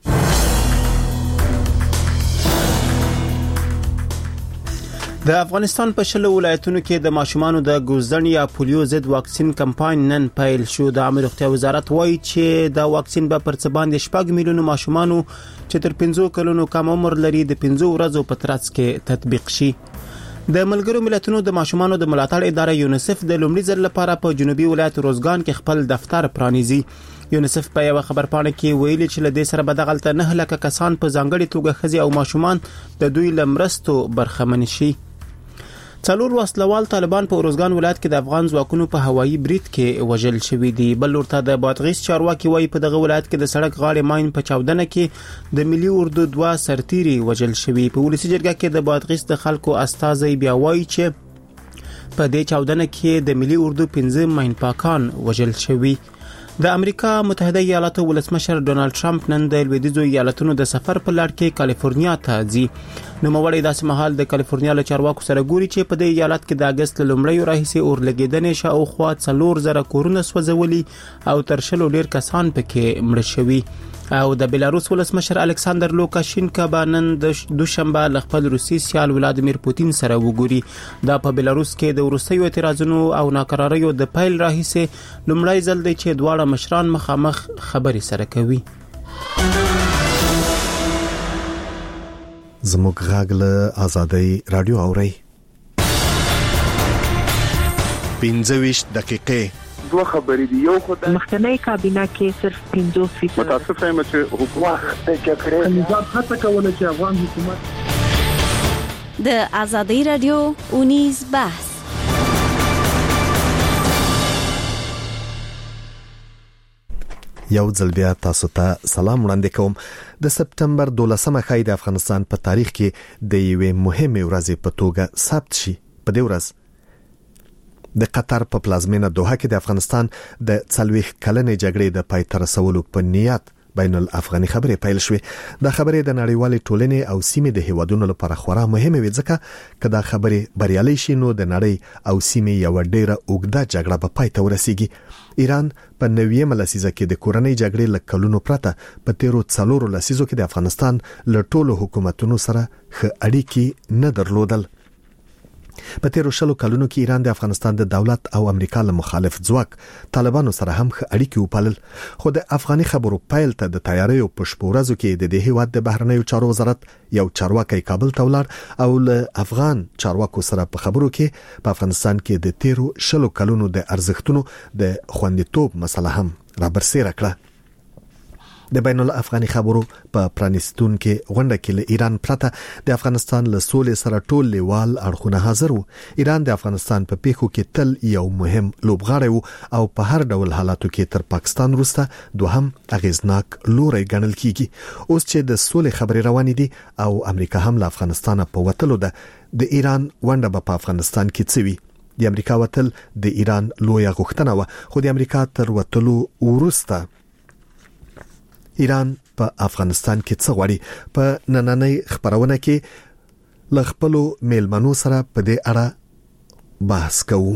د افغانستان په شلو ولایتونو کې د ماشومانو د ګوزدن یا پولیو ضد واکسین کمپاین نن پیل شو. د عامه روغتیا وزارت وایي چې دا واکسین به پر څه باندې 4 میلیونه ماشومانو چې تر 15 کلونو کم عمر لري د 15 ورځو په ترڅ کې تطبیق شي. د ملګرو ملتونو د ماشومانو د ملاتړ اداره یونیسف د لومړي ځل لپاره په جنوبي ولایت روزګان کې خپل دفتر پرانیزي. یونیسف په یو خبرپاڼه کې ویلي چې له دې سره به دغلته 9 لک کسان په ځانګړي توګه خزي او ماشومان د دوی لمرستو برخمن شي. څلور وسلوال طالبان په روزګان ولایت کې د افغان ځواکونو په هوایي برید کې وژل شوی دي. بل ورته د بادغیس چارواکي وایي په دغه ولایت کې د سړک غاړې ماین په چاودنه کې د ملي اردو 2 سرتیري وژل شوی. په ولسی جرګه کې د بادغیس د خلکو استازي بیا وایي چې په دې چاودنه کې د ملي اردو 15 ماین پاکان وژل شوی. د امریکا متحده ایالاتو ولسمشر ډونالد ټرمپ نن د لویدیځو ایالتونو د سفر په لړ کې کالیفورنیا ته ځي. نو موړی داسې مهال د کالیفورنیا له چارواکو سره ګوري چې په دې ایالت کې د اگست لومړی راهیسې اورلګیدنې شاوخوا 4,000 کورونه سوځولي او تر 100 ډیر کسان پکې مړ شوي. او د بیلاروس ولسمشر الکساندر لوکاشینکا نن د دوشنبه ل خپل روسي سیال ولادیمیر پوتین سره وګوري. دا په بیلاروس کې د روسیو اعتراضونو او ناکراریو د پیل راهیسې لومړی ځل دی چې دواړه مشران مخامخ خبري سره کوي. زموږ غږ له آزادۍ رادیو اوري 15 دقیقې دوه خبرې دي. یو خو د مخکنی کابینه کې صرف 50% متاسفه یم چې حکومت د چکرې نظام هڅه کوله چې افغان حکومت د آزادۍ رادیو 19 بحث. یو ځل بیا تاسو ته سلام وړاندې کوم. د سپتمبر 12مه خای د افغانستان په تاریخ کې د یوې مهمه ورځې په توګه ثبت شي. په دې ورځ د قطر په پلازمینه دوحه کې د افغانستان د 40 کلنې جګړې د پای ته رسولو په نیت بین الافغاني خبرې پیل شوې. دا خبرې د نړیوالې ټولنې او سیمې د هیوادونو لپاره خورا مهمه وي ځکه کدا خبرې بریالي شي نو د نړۍ او سیمې یو ډیره اوږده جګړه په پای ته ورسیږي. ایران په 90مه لسیزه کې د کورنۍ جګړې له کلونو پرته په تیرو 4 لسیزو کې د افغانستان له ټولو حکومتونو سره ښه اړیکې نه درلودل. په تیرو 20 کلونو کې ایران د افغانستان د دولت او امریکا له مخالف ځواک طالبانو سره هم ښه اړیکې وپالل. خو د افغاني خبرو پیل ته د تیاریو په شپورزو کې د دې هیواد د بهرنیو چارو وزارت یو چارواکي کابل ته ولاړ او له افغان چارواکو سره په خبرو کې په افغانستان کې د تیرو 20 کلونو د ارزښتونو د خوندیتوب مسله هم را برسېره کړه. د بین الافغاني خبرو په پرانستون کې غونډه کې له ایران پرته د افغانستان له سولې سره ټول لیوال اړخونه حاضر وو. ایران د افغانستان په پیښو کې تل یو مهم لوبغاړی وو او په هر ډول حالاتو کې تر پاکستان وروسته دوهم اغیزناک لوري ګڼل کیږي. اوس چې د سولې خبرې روانې دي او امریکا هم له افغانستان په وتلو ده د ایران ونډه په افغانستان کې څه وي. د امریکا وتل د ایران لویه غوښتنه و خو د امریکا تر وتلو وروسته ایران په افغانستان کې څه غواړي. په نننۍ خبرونه کې لغپلو میلمنو سره په دې اړه بحث کوو.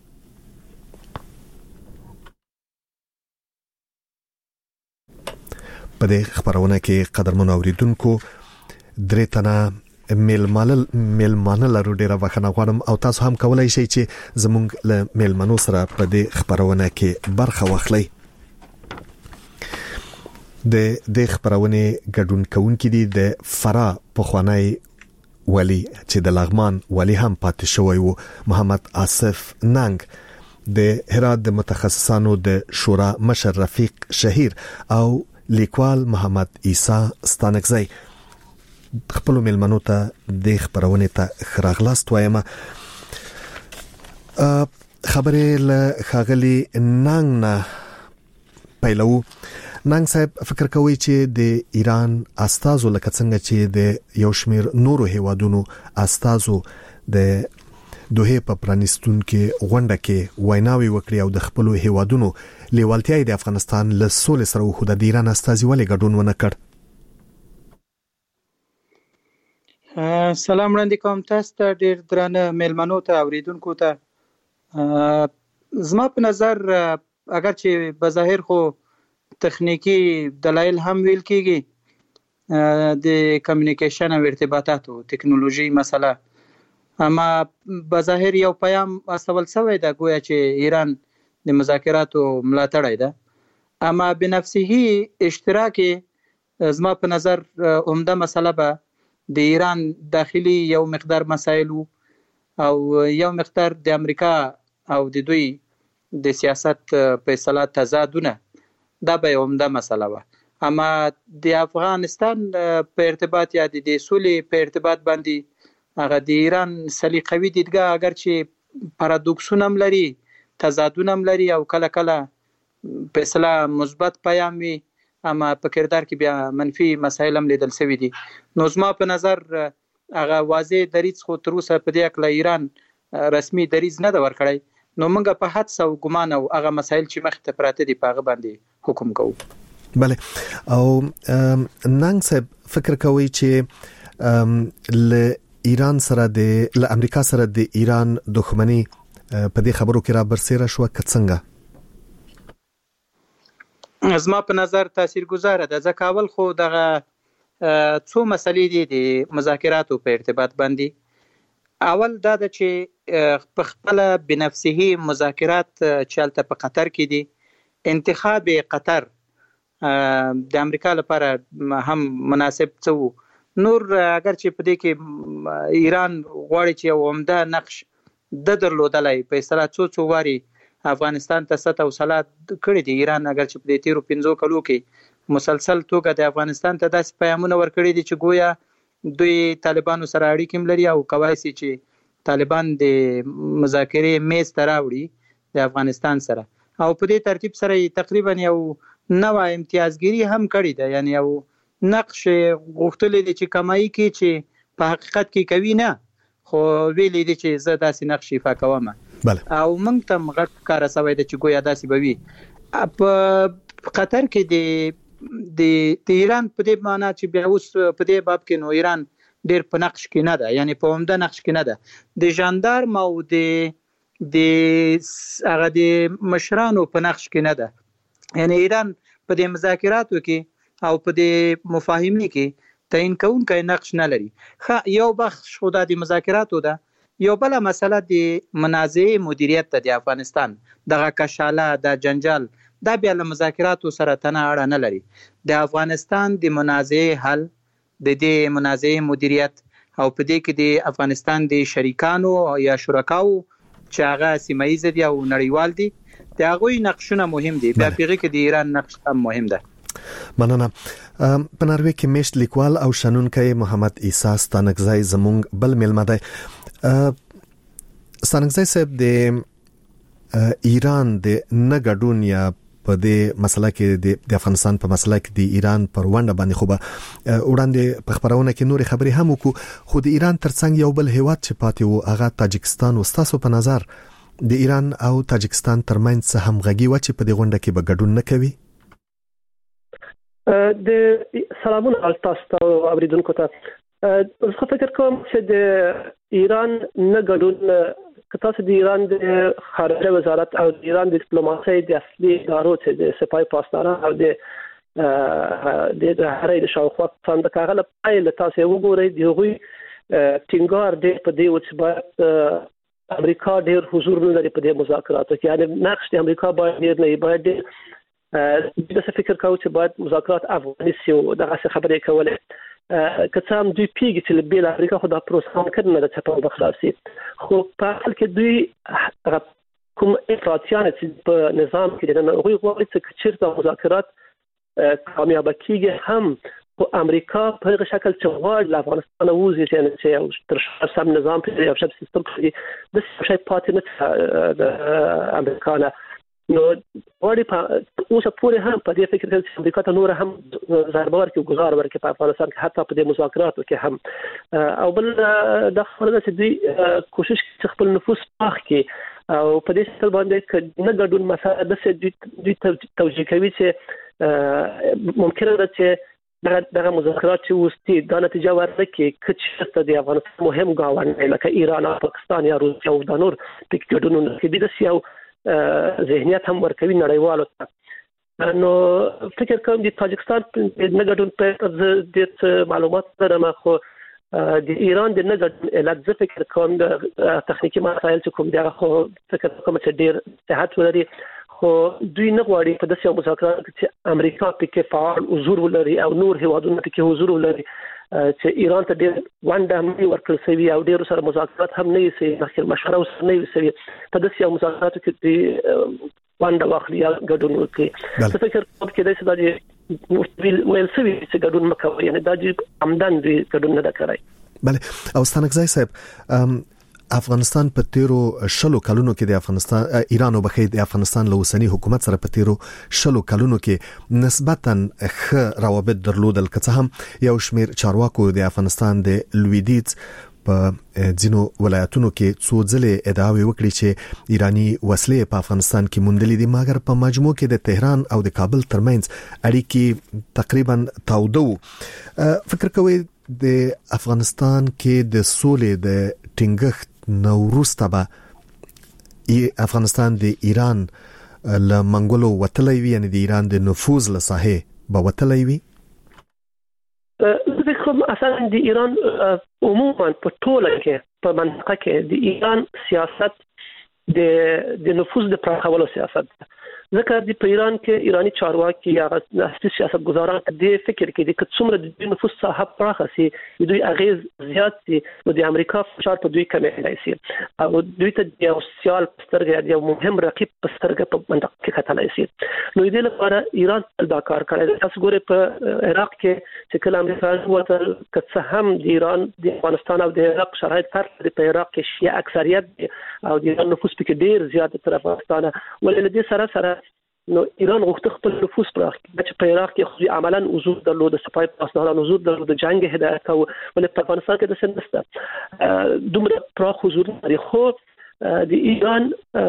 په دې خبرونه کې قدرمن اوریدونکو درې تنه میلمانه لرو. ډیره بخښنه غواړم او تاسو هم کولای شئ چې زموږ له میلمنو سره په دې خبرونه کې برخه واخلئ. د خبرونه ګډون کوونکي دي د فرا پخوانی ولی چې د لغمان ولی هم پاتې شوی وو، محمد آصف ننګ، د هرات د متخصصانو د شورا مشر رفیق شهیر او لیکوال محمد عیسی ستانکزی. خپل میلمنو ته د خبرونه ته خراغلاست وایم. خبرې له خاغلی ننګ نه پیلو. ننګ صاحب فکر کوي چې د ایران استازو لکه څنګه چې د یو شمیر نورو هیوادونو استازو د دوه په پرانستون کې غونډه کې ویناوي وکړي او د خپل هیوادونو لیوالتیا د افغانستان له سولې سره خو د ایران استازي ولې ګډون ونه کړ؟ سلام وړاندې کوم تاسو ته ډیر درنه میلمنو ته اوریدونکو ته. زما په نظر اگر چې بظاهر خو تخنیکی دلایل هم ویل کیږي د کمیونیکیشن او ارتباطاتو ټکنالوژي مسله، اما بظاهر یو پیام استول شوی دا گویا چې ایران د مذاکراتو ملاتړی ده، اما بنفسه اشتراک زما په نظر عمده مسله به د ایران داخلي یو مقدار مسایل او یو مقدار د امریکا او د دوی د سیاست فیصله تضادونه، دا به عمده مسله و. اما د افغانستان په ارتباط یا د سولې په ارتباط باندې هغه د ایران سلیقوي دیدګاه اگر چې پارادوکسونه هم لري، تضادونه هم لري او کله کله فیصله مثبت پیام وي، اما په کردار کې بیا منفي مسایل هم لیدل شوي دي. نو زما په نظر هغه واضح دریځ خو تر اوسه په دې اړه ایران رسمي دریځ نه ده ورکړی. نو موږ په حدس او ګمان او هغه مسایل چې مخ ته پراته دي په هغه باندې حکم کوو. بله. او ننګ صاحب فکر کوي چې له ایران سره د امریکا سره د ایران دښمنی په دې خبرو کې را برسېره شو که څنګه؟ زما په نظر تاثیرګذاره ده، ځکه اول خو دغه څو مسلې دي د مذاکراتو په ارتباط باندې. اول دا ده چې په خپل بنفسه مذاکرات چلته په قطر کې دي، انتخاب قطر د امریکا لپاره هم مناسب څه. نور اگر چې په دې کې ایران غواړي چې یو عمده نقش د درلودلای په اصطلاح څو واري افغانستان ته ست او صلات کړی دی. ایران اگر چې په دې تیرو 15 کلو کې مسلسل توګه د افغانستان ته داسې پیغامونه ورکړي دي چې گویا دوی طالبانو سره اړیکې لري او کوي چې طالبان د مذاکرې میز ته راوړي د افغانستان سره، او په دې ترتیب سره تقریبا یو نوې امتیازګری هم کړی ده، یعنی یو نقش غوښتل دي چې کمایي کې چې په حقیقت کې کوي نه، خو ویلې دي چې زه داسې نقش ایفا کوم. او موږ ته غټ کار سوی ده چې گویا داسې به وي. په قطر کې د ایران په دې معنا چې بیا اوس په دې باب کې نو ایران ډېر په نقش کې نه ده، یعنی په عمده نقش کې نه ده، د ژاندارم او د هغه د مشرانو په نقش کې نه ده. یعنی ایران په دې مذاکراتو کې او په دې مفاهمه کې تعین کوونکی نقش نه لري. یو بخش خو د مذاکراتو ده، یو بل مسله د منازعه مدیریت ته د افغانستان دغه کشاله د جنجال دا بیا له مذاکراتو سره تنه اړه نه لري. د افغانستان د منازعه حل، د دې منازعه مدیریت او په دې کې د افغانستان د شریکانو یا شرکاو چې هغه سیمایي دي او نړیوال دي، د هغوی نقشونه مهم دي. بیا پیغه کې د ایران نقش هم مهم ده. مننه. په ناروې کې مشت لیکوال او شنونکی محمد عیسی ستانکزی زموږ بل میلمه دی. ستانکزی صاحب د ایران د نه ګډون یا په دې مسله کې د افغانستان په مسله کې د ایران پر ونډه باندې خو به وړاندې په خبرونه کې نورې خبرې هم وکړو، خو د ایران ترڅنګ یو بل هیواد چې پاتې وو هغه تاجکستان و. ستاسو په نظر د ایران او تاجکستان ترمنځ څه همغږي و چې په دې غونډه کې به ګډون نه کوي؟ د سلامونه تاسو ته اوریدونکو ته. زه فکر کوم چې د ایران نه ګډون کتاسو د ایران د خارجه وزارت او د ایران د ډیپلوماسي د اصلي ادارو چې د سپای پاسداران او د هرې د شاوخوا څنګه کاغله پایله تاسو وګورئ د هغوی ټینګار ډېر په دې چې باید امریکا ډېر حضور نه لري په دې مذاکراتو کې یعنی نقش د امریکا باید نه باید د فکر کاوه چې باید مذاکرات افغاني سي او دغه خبرې کوله که هم دوی پیږي چې بیل امریکا خو دا پروسه کړنه د چپاو بخلاصي خو په حال کې دوی کوم افراطیان چې په نظام کې د هغوی غواړي چې چیرته مذاکرات کامیاب کیږي هم په امریکا په هغه شکل چې غواړي له افغانستان ووځي چې یو تر سم نظام په یو شپ سیستم کې د شي پاتې نه د امریکا نه نو غواړي په اوسه پورې هم په دې فکر کې چې امریکا ته نور هم ضربه ورکړي او گزار ورکړي په افغانستان کې حتی په دې مذاکراتو کې هم او بل د خبره چې دوی کوشش کوي خپل نفوذ پاخ کړي او په دې څه باندې نه ګډون مسله د څه دوی توجیه کوي چې ممکنه ده چې دغه مذاکرات چې وستي دا نتیجه ورکړي چې د افغانستان مهم ګاونډي لکه ایران او پاکستان یا روسیا او د نور پکټونو کې د سیاو ذهنیت هم ورکوي نړیوالو ته نو فکر کوم د تاجکستان نه ګډون په د معلومات لرم خو د ایران د نه ګډون علت زه فکر کوم د تخنیکی مسایل چې کوم دغه خو فکر کوم چې ډیر صحت ولري خو دوی نه غواړي په داسې مذاکراتو کې چې امریکا پکې فعال حضور ولري او نور هیوادونه پکې حضور ولري چې ایران ته ډیر ونده هم ورکړل شوی او ډیر سره مذاکرات هم نه شي مخکې مشوره وسره نه شي په داسې مذاکراتو کې ونده واخلي یا ګډون وکړي څه فکر کوم چې د سړي ویل سوي چې ګډون مکوي یعنی دا چې عمدن دوی ګډون نه کوي بله او ستانکزای صاحب افغانستان په تیرو شلو کلونو کې د افغانستان ایران او بخید د افغانستان له اوسنی حکومت سره په تیرو شلو کلونو کې نسبتاً ښه روابط درلودل که هم یو شمیر چارواکو د افغانستان د لویدیځ په ځینو ولایتونو کې څو ځله ادعاوې وکړي چې ایرانی وسلې په افغانستان کې موندلې دي مګر په مجموع کې د تهران او د کابل ترمنځ اړیکې تقریبا تاوده فکر کوي د افغانستان کې د سولې د ټینګښت نوروسته به افغانستان د ایران له منګولو وتلی وي یعنی د ایران د نفوذ له ساحې به وتلی وي زه کوم اصلا د ایران عموما په ټوله کې په منطقه کې د ایران سیاست د نفوذ د پراخولو سیاست ځکه د ایران کې ایرانی چارواکي یا اصلي سیاستګزاران د فکر کې د څومره د نفوذ صاحب پراخه سي دوی اغیز زیات سي نو د امریکا فشار په دوی کمې سي او دوی ته یو سیال سترګې یو مهم رقیب سترګې په منطقه کې کتلای سي نو دې لپاره ایران دا کار کوي تاسو ګورئ په عراق کې چې کله امریکا وته که هم د ایران د افغانستان او د عراق شرایط فرق لري په عراق کې شیعه اکثریت او د ایران نفوذ پکې ډیر زیات تر افغانستان ولې دې سره نو ایران غوښتل خپل نفوذ پراخ کړي چې په عراق کې خو عملاً حضور درلود سپای پاسداران حضور درلود جنگ هدایت او ولې په افغانستان کې د سنسته دومره پراخ حضور لري خو د ایران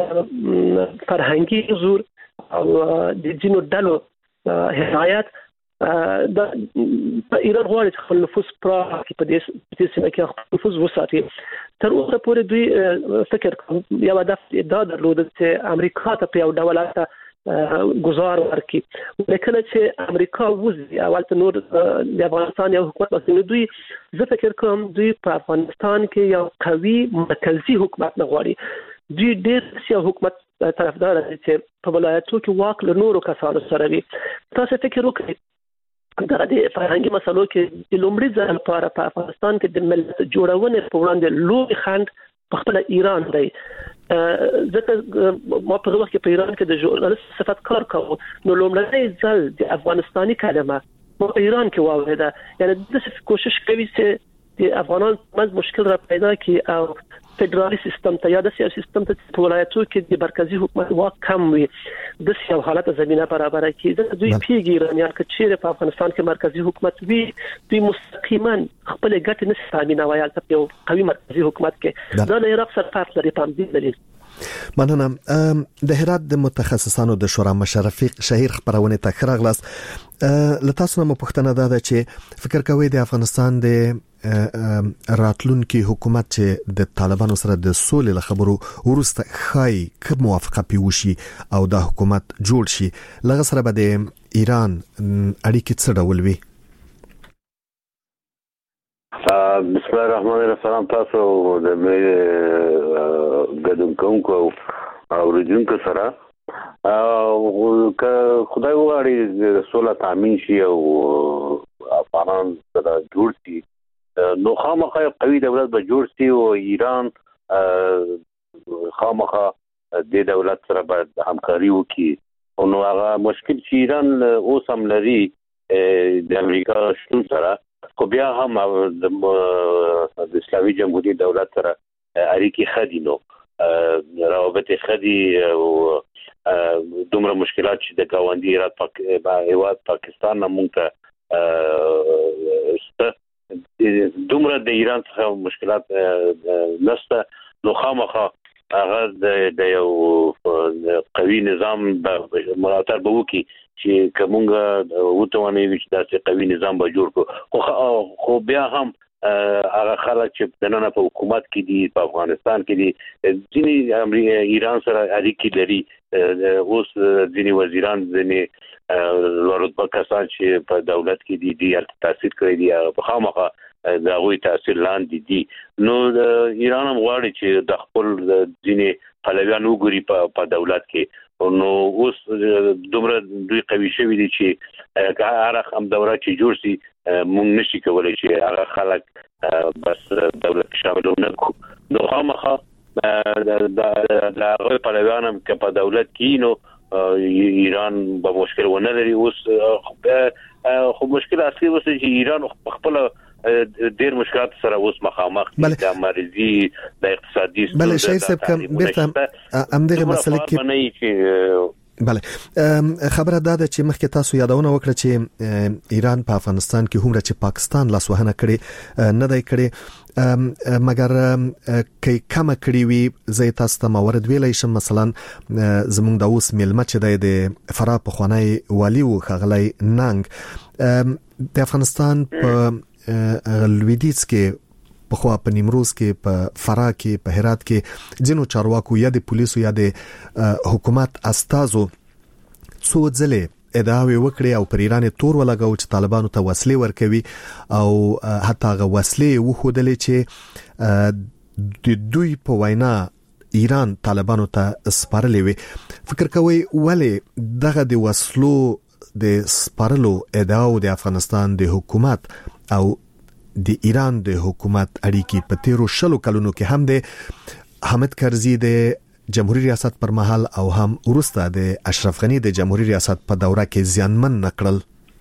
فرهنګي حضور او د جنو ډلو هدایت د ایران غواړي خپل نفوذ پراخ کړي په دې سیمه کې خپل نفوذ وساتي تر اوسه پورې دوی فکر کوي یو هدف دا درلود چې امریکا ته په یو ډول گزار ورکی وکړه چې امریکا وزي اول ته نور د افغانستان یو حکومت وسیله دوی زه فکر کوم دوی په افغانستان کې یو قوي مرکزی حکومت نه غواړي دوی ډېر سیاسي حکومت طرفدار دي چې په ولایتو کې واک له نورو کسانو سره وي تاسو فکر وکړئ دا د فرهنګي مسلو کې د لومړي ځل لپاره په افغانستان کې د ملت جوړونې په وړاندې لوی خند په خپل ایران دی ځکه ما په وخت کې په ایران کې د ژورنالیست صفت کار کوم نو لومړی ځل د افغانستاني کلمه په ایران کې واورېده یعنی د کوشش کوي چې د افغانان مز مشکل را پیدا کړي او فدرالي سیستم ته یا د سیاسي سیستم ته په ولایتو کې د مرکزی حکومت واک کم وي د سیاسي حالت زمينه برابر کړي د دوی پیګ ایرانیان چې په افغانستان کې مرکزی حکومت وي دوی مستقیما خپل ګټې نه تامین وایي چې یو قوي مرکزی حکومت کې دا نه رخصت فرق لري پام دي لري مننه د هرات د متخصصانو د شورا مشرفیق شهیر خبرونه ته خراغلاس لتاسو نو پښتنه ده چې فکر کوي د افغانستان د راتلونکي حکومت چې د طالبانو سره د سولې له خبرو ورسته خای کوم موافقه پیوشي او د حکومت جوړ شي لغه سره به د ایران اړیکې څه ډول وي؟ بسم الله الرحمن الرحیم. تاسو د ګډون کوونکو او رجونکو سره که خدای وغواړي سوله تامین شي او افغانان سره جوړ شي نو خامخا قوي دولت به جوړ شي او ایران خامخا د دولت سره به همکاري وکړي. نو هغه مشکل چې ایران اوس هم لري د امریکا شتون سره خو بیا هم د اسلامي جمهوریت دولت سره اړیکې خدي نو روابط خدي او دومره مشکلات چې د ګاونډي هیواد پاکستان نه مونږ ته دومره د ایران څخه مشکلات نشته نو خامخا هغه د یو قوي نظام ملاتړ به وکړي چې کومه وتواني چې داسې قوي نظام به جوړ کړو. خو بیا هم هغه خلک چې د نن په حکومت کې دي په افغانستان کې دي ځینې ایران سره اړیکې لري. اوس ځینې وزیران ځینې لوړ کسان چې په دولت کې دي تاثیر کړی دي په خامخا د هغوی تاثیر لاندې دي. نو ایران هم غواړي چې د خپل ځینې پلویان وګوري په دولت کې. نو اوس دومره دوی قوي شوي دي چې هر هم دوره چې جوړ شي مونږ نشي کولای چې هغه خلک بس دولت شامل نه کو. نو خامخا د هغوی پلویان هم که په دولت کې نو ایران به مشکل ونه لري. اوس خو مشکل اصلي اوس چې ایران خپل ډېر مشکلات سره اوس مخامخ دي د مرزي د اقتصادي بله شاید صاحب کوم بیرته همدغه مسله کې بله خبره دا ده چې مخکې تاسو یادونه وکړه چې ایران په افغانستان کې هم چې پاکستان لاسوهنه کړي نه دی کړي مګر کې کم کړي وي زي تاسو ته مورد ویلای شم. مثلا زمونږ د اوس ملمه چې د فراه په خوانی والی و خغلی ننګ د افغانستان په لویدیځ کې په خوا په نیمروز کې په فراه کې په هرات کې ځینو چارواکو یا د پولیسو یا د حکومت استازو څو ځله ادعاوې وکړي او پر ایران تور ولګاو چې طالبانو ته وسلې ورکوي او حتی غو وسلې وښودلې چې د دوی په وینا ایران طالبانو ته سپارلې وي. فکر کوي ولی دغه د وسلو د سپارلو ادعاو د افغانستان د حکومت او د ایران د حکومت اړیکې په تیرو شلو کلونو کې هم د حامد کرزي د جمهوریت ریاست پر مهال او هم وروسته د اشرف غنی د جمهوریت ریاست په دوره کې زیانمن نکړل؟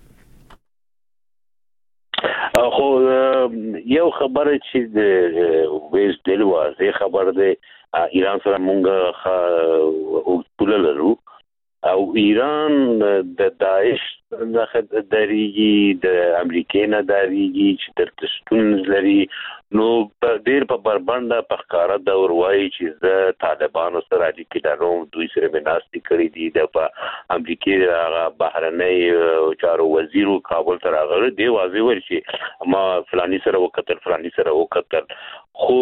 خو یو خبره چې د ویس دل واځي خبر ده ایران سره مونږه ټول لرو او ایران د داعش نه دریږي د امریکای نه دریږي چې د تشتون لري. نو ډېر په بربنده په ښکارا د وروي چې د طالبانو سره اړیکې لرم دوی سره مناسبه کړې دي. د امریکای بهرنۍ چارو وزیر کابل ته راغلی دی واځي ورشي ما فلاني سره وکتل خو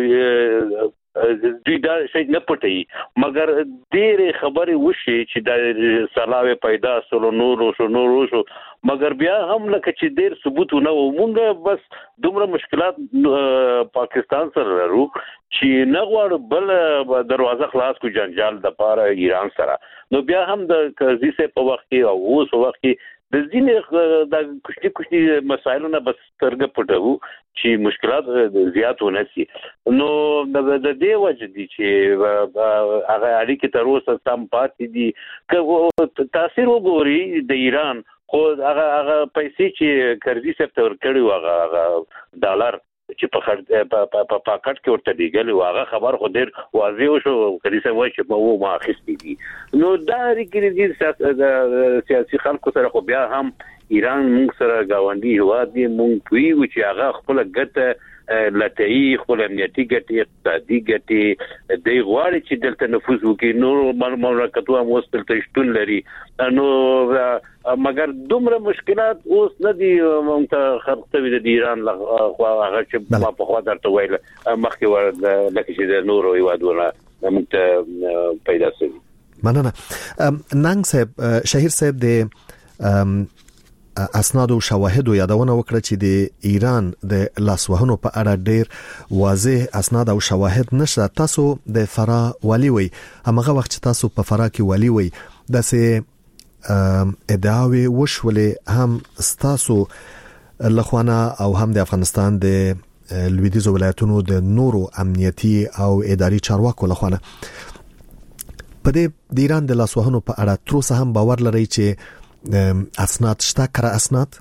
دوی دا شي نه پټي مګر ډېر خبرې وشي چې د سلاوي پیدا سره نور شو مګر بیا هم لکه چې ډېر ثبوت نه و. مونږ بس دومره مشکلات پاکستان سره لرو چې نه غواړو بل دروازه خلاص کو جنجال د پاره ایران سره. نو بیا هم د کرزي سه په وخت کې او اوس وخت کې د ځینې د کوشتي مسایلونو بس ترګه پټو چې مشکلات زیات ونه شي. نو د دې وجه دي چې هغه اړیکې تر اوسه سم پاتې دي. که تاثیر وګوري د ایران خو هغه پیسې چې کرزي سکتور کړي هغه ډالر چې په پاکټ کې ورته دیګل واغه خبر خو ډیر واضح شو کړي څه وایي چې مو ما اخیستي دي. نو دا ریګری سیاسي خلکو سره خو بیا هم ایران موږ سره گاونډي هوا دي مونږ کوي چې هغه خپل ګټه لټي خپل امنیتي ګټي اقتصادي ګټي د غواړي چې دلته نفوذ وکړي نور مملکتونه موستل تشتون لري نو مګر دومره مشکلات اوس نه دي مونږ خرڅوي د ایران خو هغه چې ما په خوا درته ویل مخکې لکه چې د نورو هیوادونو مونږ پیدا شوي. مننه. ننګ صاحب شهیر صاحب د اسناد او شواهد یادونه وکړه چې د ایران د لاسوهنو په اړه ډیر واضح اسناد او شواهد نشته. تاسو د فرا والی وي هغه وخت چې تاسو په فرا کې والی وي د سه ادعاوي وشولې هم ستاسو لخوانه او هم د افغانستان د لویدیځ ولایتونو د نورو امنیتي او اداري چارواکو لخوانه په د ایران د لاسوهنو په اړه تر اوسه هم باور لري چې اسناد شته کړه اسناد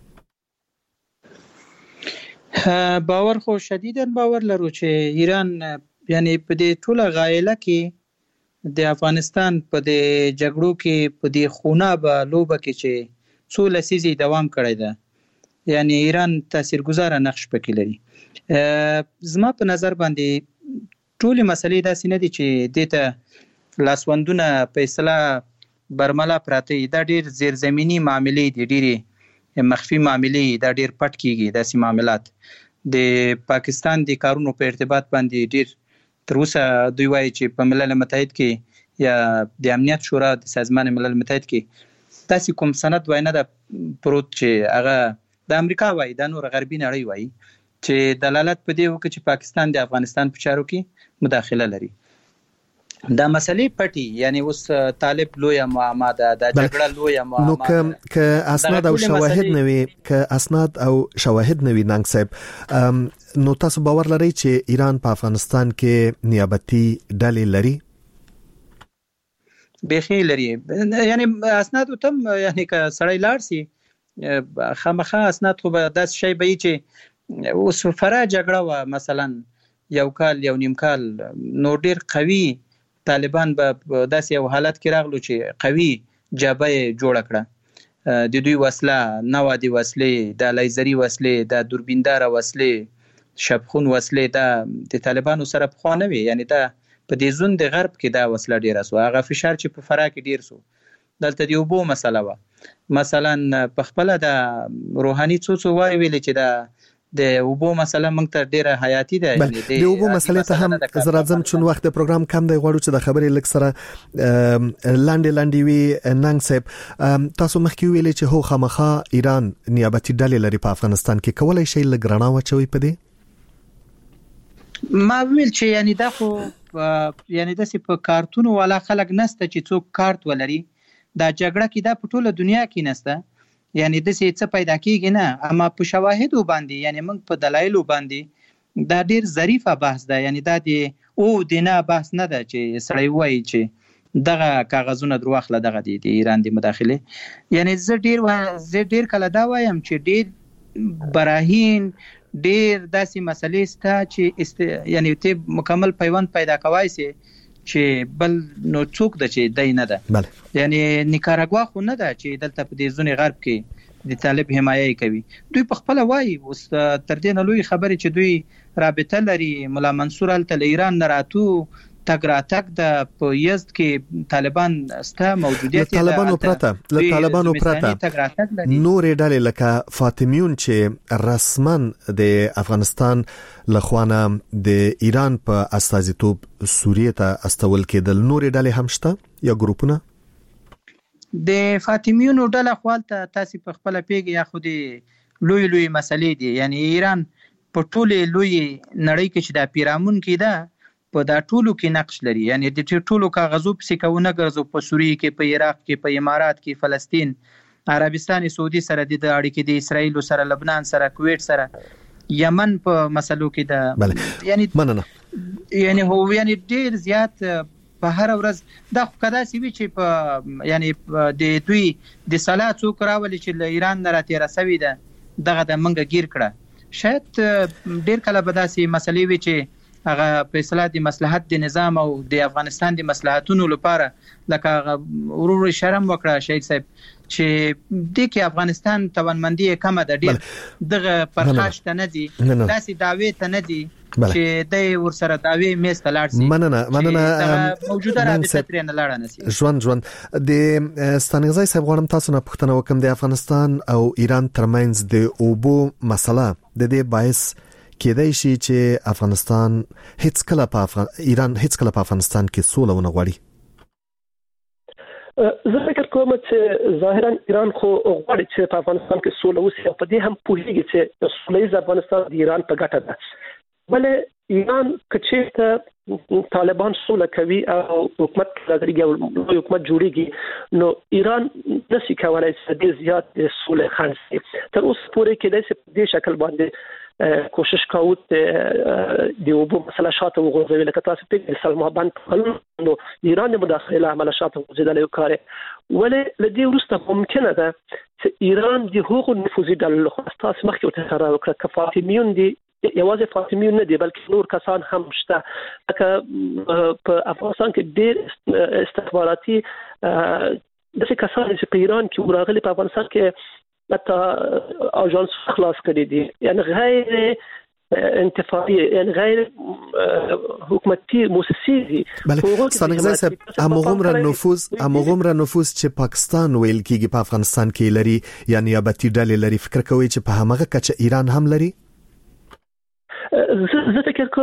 باور خو شدیداً باور لرو چې ایران یعنی په دې ټوله غایله کې د افغانستان په دې جګړو کې په دې خونابه لوبه کې چې څو لسیزې دوام کړی ده یعنی ایران تاثیرګذار نقش پکې لري. زما په نظر باندې ټول مسلې داسې نه دي چې دته لاسوندونه په اصطلاح برملا پراته دا ډیر زیرزمینی معاملې دي ډیره مخفي معاملې دا ډیر پټ کیږي داسې معاملات د پاکستان د کارونو په ارتباط باندې ډیر تر اوسه دوی وایي چې په ملل متحد کې یا د امنیت شورا د سازمان ملل متحد کې تاسو کوم سند وای نه د پروت چې هغه د امریکا وایي د نور غربي نړۍ وایي چې دلالت په دې وکړي چې پاکستان د افغانستان په چارو کې مداخله لري. دا مسلې پټي یعنی اوس طالب لوی معما ده د جګړه لوی معما نو ک اسناد او شواهد نوي ک اسناد او شواهد نوي ننګ صاحب نو تاسو باور لرئ چې ایران په افغانستان کې نیابتي ډلې لري بخي لري یعنی اسناد تم یعنی ک سړی لاړ سي خامخا اسناد خو به داس شی به چې اوس فرا جګړه و مثلا یو کال یو نیم کال نو ډیر قوي طالبان به داسې یو حالت کې راغلو چې قوي جبهه جوړ کړه د دوی وسله نو د وسلې د لیزري وسلې د دوربیندار وسلې شبخون وسلې د طالبانو سره په خوانه وي یعنی دا په دې زون د غرب کې دا وسله ډیره سو هغه فشار چې په فرا کې ډیر سو دلته دی وبو مسله و مثلا په خپل د روحاني څوڅو وای ویل چې دا د وبو مسله موږ ته ډیره حیاتي ده یعنی د وبو مسله ته هم زراعتم چون وخت پروګرام کم دی غواړو چې د خبرې لک سره لاندې وی ننګ صاحب تاسو مخکې ویلې چې هو خامخا ایران نیابتي ډلې لري په افغانستان کې کولای شي لګرانه وچوي په دې ما ویل چې یعنی دا خو یعنی د سی په کارتونو والا خلک نسته چې څوک کارت ولري دا جګړه کې دا په ټوله دنیا کې نسته یعنی د څه پیدا کیږي نه اما په شواهد باندې یعنی موږ په دلایل باندې دا ډیر ظریفه بحث ده یعنی دا دی او دینه بحث نه ده چې سړی وایي چې دغه کاغذونه دروخله دغه دی د ایران د مداخله یعنی زه ډیر کله دا وایم چې ډیر براهین ډیر داسې مسلې ستا چې یعنی ته مکمل پیوند پیدا کوای سي چې بل نو څوک د چې دای نه ده یعنی نیکاراګوا خو نه ده چې دلته په دې زونې غرب کې د طالب حمایه کوي دوی په خپل وایي اوس تر دې نه لوی خبره چې دوی رابطه لري مولا منصور ال ایران نه راتو تګراتک د په یزد کې طالبان ستا موجودیت طالبانو پرته نور ډلې لکه فاطمیون چې رسمن د افغانستان لخوانه د ایران په استازیتوب سوریه ته استول کېدل نور ډلې هم شته یا ګروپونه د فاطمیون ډله خپل تاسو په خپل پیګ یا خو د لوی مسلې دي یعنی ایران په ټوله لوی نړۍ کې چې د پیرامون کې ده په دا ټولو کې نقش لري یعنی د ټولو کاغذو په سکهونه ګرځو په سوریه کې په عراق کې په امارات کې فلسطین عربستان سعودي سره د اړیکې د اسرائیل سره لبنان سره کویت سره یمن په مسلو کې ده یعنی مننه یعنی هو یعنی ډیر زیات په هر ورځ دا کدا سی وی چې په یعنی د دوی د صلات څوک راولي چې له ایران نه راته رسوي ده دغه د منګه گیر کړه شاید ډیر کله به داسې مسلې وي چې هغه په اصطلاح د مصلحت د نظام او د افغانستان د مصلحتونو لپاره لکه ورور شرم وکړه شهید صاحب چې د کې افغانستان توانمندي کمه ده ډیر دغه پرخاشته نه دي داسې دعوی ته نه دي چې د ورسره دعوی میز ته لاړ شي مننه موجوده رابطه ترې نه لاړه نشي ژوند د ستانغزي صاحب غواړم تاسو نه پوښتنه وکم د افغانستان او ایران ترمنځ د اوبو مسله د دې باعث کېدای شي چې افغانستان ایران هیڅ کله په افغانستان کې سوله ونه غواړي. زه فکر کوم چې ظاهرا ایران خو غواړي چې په افغانستان کې سوله وشي او په دې هم پوهیږي چې سولهییز افغانستان د ایران په ګټه ده ولې ایران کچېته طالبان سوله کوي او حکومت راځي او حکومت جوړيږي نو ایران نشي کولای چې د زیات سوله خنسي تر اوسه پورې کې د دې شکل باندې کوشش کاوه د اوبو مسله شاته وغورځوي لکه تاسو په سلما باندې نو ایران د مداخله عمل شاته وغورځول یو کار ولې لدی ورسته ممکنه ده چې ایران د حقوق نفوذي ډلو خو تاسو مخکې ته راوکړه کفاتمیون دي یوازې فاطمیون نه دي بلکې نور کسان هم شته لکه په افغانستان کې ډېر استخباراتي د کسان چې په ایران کې ورغلي په افغانستان کې حتی اژانس خلاص کړی دي یعنی غیر انتفاعي یعنی غیر حکومتي مؤسسې دي بله ستانغزي صاحب امغومره نفوذ چې پاکستان ویل کېږي په افغانستان کې لري یعنی یابتي ډلې لري فکر کوي چې په همغه کچه ایران هم لري زه فکر کوم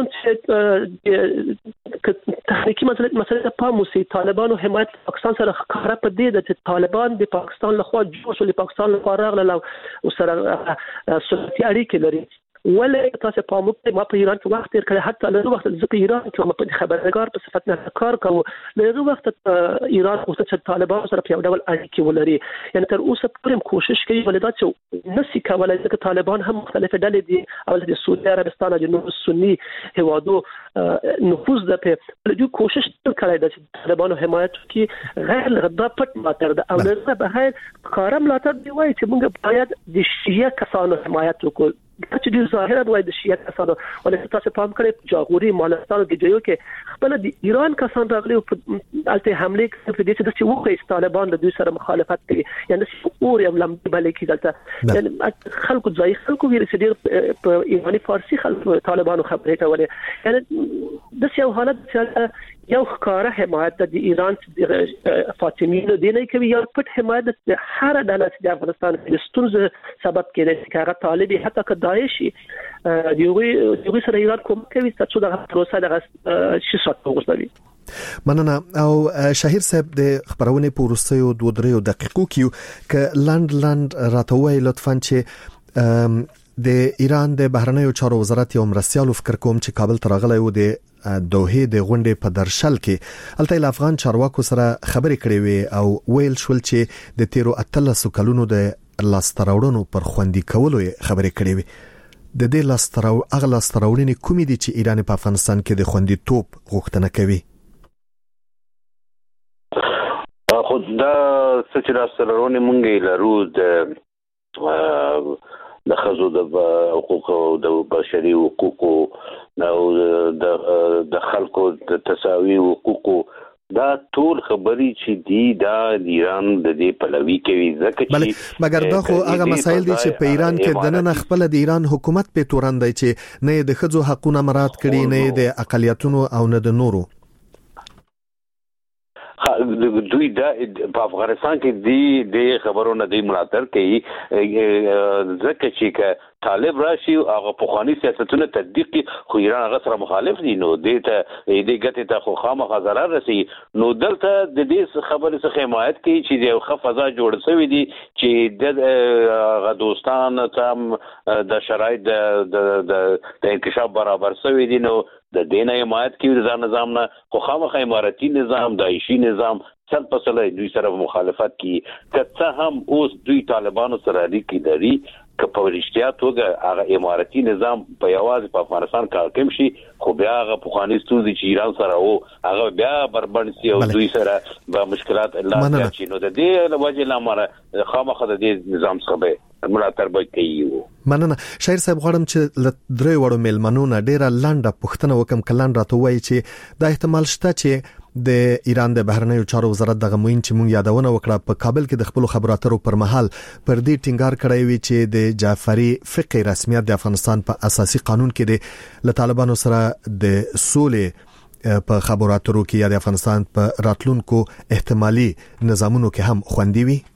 چې تخنیکی مسله په موسی طالبانو حمایت پاکستان سره ښکارا په دې چې طالبان د پاکستان لخوا جوړ شول پاکستان لخوا راغله او سره سلطي اړیکې لري ولې تاسو په موږ ما په ایران کې وخت تیر کړی حتی له وخت چې په ایران کې په خبرګار په صفت نه کار کوو له وخت ایران خو چې طالبان سره په یو ډول اړیکې ولري یعنی تر اوسه پرم کوشش کوي ولې چې نسی کولای چې طالبان هم مختلف ډلې دي او د سعودي عربستان د نور سنی هوادو نفوذ ده په لږ کوشش کړی د طالبانو حمایت کې غیر غدا پټ ماتر ده او نه به هر کارم لاتر دی وای چې موږ باید د شیعه کسانو حمایت وکړو چې د ظاهره دوی د شیعه کسانو ولې تاسو پام کړئ جاغوري مالستان د جیو کې خپل د ایران کسان راغلي او الته حمله کوي د دې چې وکړي طالبان د دوی سره مخالفت کوي یعنی اور یم لم بلې کې دلته یعنی خلکو ځای خلکو ویل چې ډیر په ایرانی فارسی خلکو طالبانو خبرې کولې یعنی د یو حالت چې یو ښکارا حمایت د ایران فاطمیینو دی نه کوي یو پټ حمایت د هر ډله د افغانستان د ستونزې سبب کېږي چې هغه طالبي حتی که داعشي یوه سره ایران کوم کوي چې دا پروسه د شي ساتو وغوښتي مننه او شهیر صاحب د خبرونه په وروستیو 2-3 دقیقو کې ک لاند راتوي لطفاً چې د ایران د بهرنیو چارو وزارت یو مرستيالو فکر کوم چې کابل ته راغلی و د دوحه د غونډې په درشل کې الته افغان چارواکو سره خبرې کړې وي او ویل شول چې د تیرو 13 کلونو د لاستراوړونو پر خوندي کولو خبرې کړې وي د دې لاستراوړنې کومې دي چې ایران په افغانستان کې د خوندي توپ غوښتنه کوي خو دا چې لاستراوړنې مونږ لرو د خزو د حقوق او د بشري حقوق او د خلکو د تساوي حقوق دا ټول خبري چې دی دا ایران د دې پلوي کوي ځکه چې مګر دا خو هغه مسایل دي چې په ایران کې د نن خپل د ایران حکومت په تورن دی چې نه د خزو حقوقونه مراد کړي نه د اقالیتونو او نه د نورو دوی دا په افغانستان کې د خبرونو د ملاتړ کوي ځکه چې طالب راشي هغه پخوانی سیاستونه تطبیق خو ایران هغه سره مخالف دي نو د ګټه ته خو خامخا ضرر رسي نو دلته د دې خبرې څخه حمایت کوي چې یو فضا جوړ شوی دي چې د دوستان ته د شرایط د انکشاف برابر شوی دي نو د دینه حمایت کوي د نظام نه خو خامخا اماراتي نظام داعشي نظام سل پسله دوی سره مخالفت کوي که هم اوس دوی طالبانو سره اړیکې لري که په رښتیا توګه هغه اماراتي نظام په یوازې په افغانستان کې حاکم شي خو بیا هغه پخوانی ستونزې چې ایران سره وو هغه بیا بربند شي او دوی سره به مشکلات لا شي نو د دې وجه لامل خامخا د دې نظام څخه ملاتړ به کوي. مننه. شاعر صاحب غواړم چې ل درې وړو ملمنو نه ډیره لنډه پوښتنه وکم کلان راته وایي چې د احتمال شته چې د ایران د بهرنیو چارو وزارت دغه موین چې مونږ یادونه وکړه په کابل کې د خپل خبرو اترو پر مهال پر دې ټینګار کړی وی چې د جعفری فقهي رسمیت د افغانستان په اساسي قانون کې د طالبانو سره د سولې په خبرو اترو کې یا د افغانستان په راتلونکو احتمالي نظامونو کې هم خوندي وي.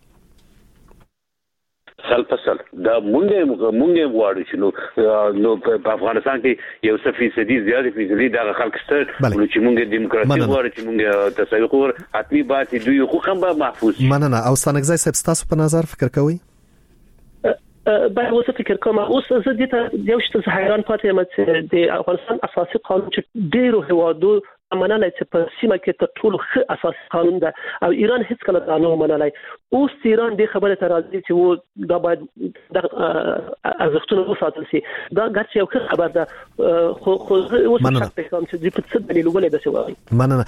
فصل دا مونږه غواړو چې نو په افغانستان کې یو څه فیصدي زیاتې فیصدي د خلک ستر چې مونږه دیموکراسي غواړو چې مونږه تسویق ور حتمی باید دوی حقوق هم به محفوظ. مننه. او ستانګزای صاحب تاسو په نظر فکر کوئ؟ باید اوس فکر کوم اوس زه دې ته یو شته حیران پاتې یم چې د افغانستان اساسي قانون چې ډیرو هوادو منلای چې په سیمه کې تر ټولو ښه اساسي قانون ده او ایران هیڅ کله دا نه منلای. اوس ایران د خبره ته راځي چې و دا باید د ارزښتونو وساتل شي. دا ګټه یو ښه خبر ده خو اوس شک کوم چې د څه دلیل ولې د څه وایي. مننه.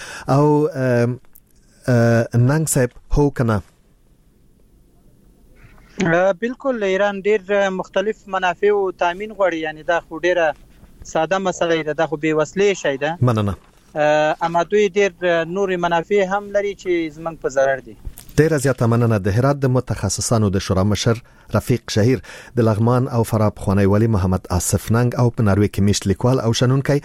او ننګ صاحب هو کنه بالکل ایران ډیر مختلف منافع او تامین غواړي، یعنی دا خو ډیره ساده مسله ده، دا خو بې وسلې شي ده. مننه. اما دوی ډیر نور منافع هم لري چې زمنګ په ضرر دي. ډیر زیاته مننه. د هرات د متخصصانو د شورا مشر رفیق شهیر، د لغمان او فراه خاني ولی محمد آصف ننګ او په ناروې کې میشت لیکوال او شنونکي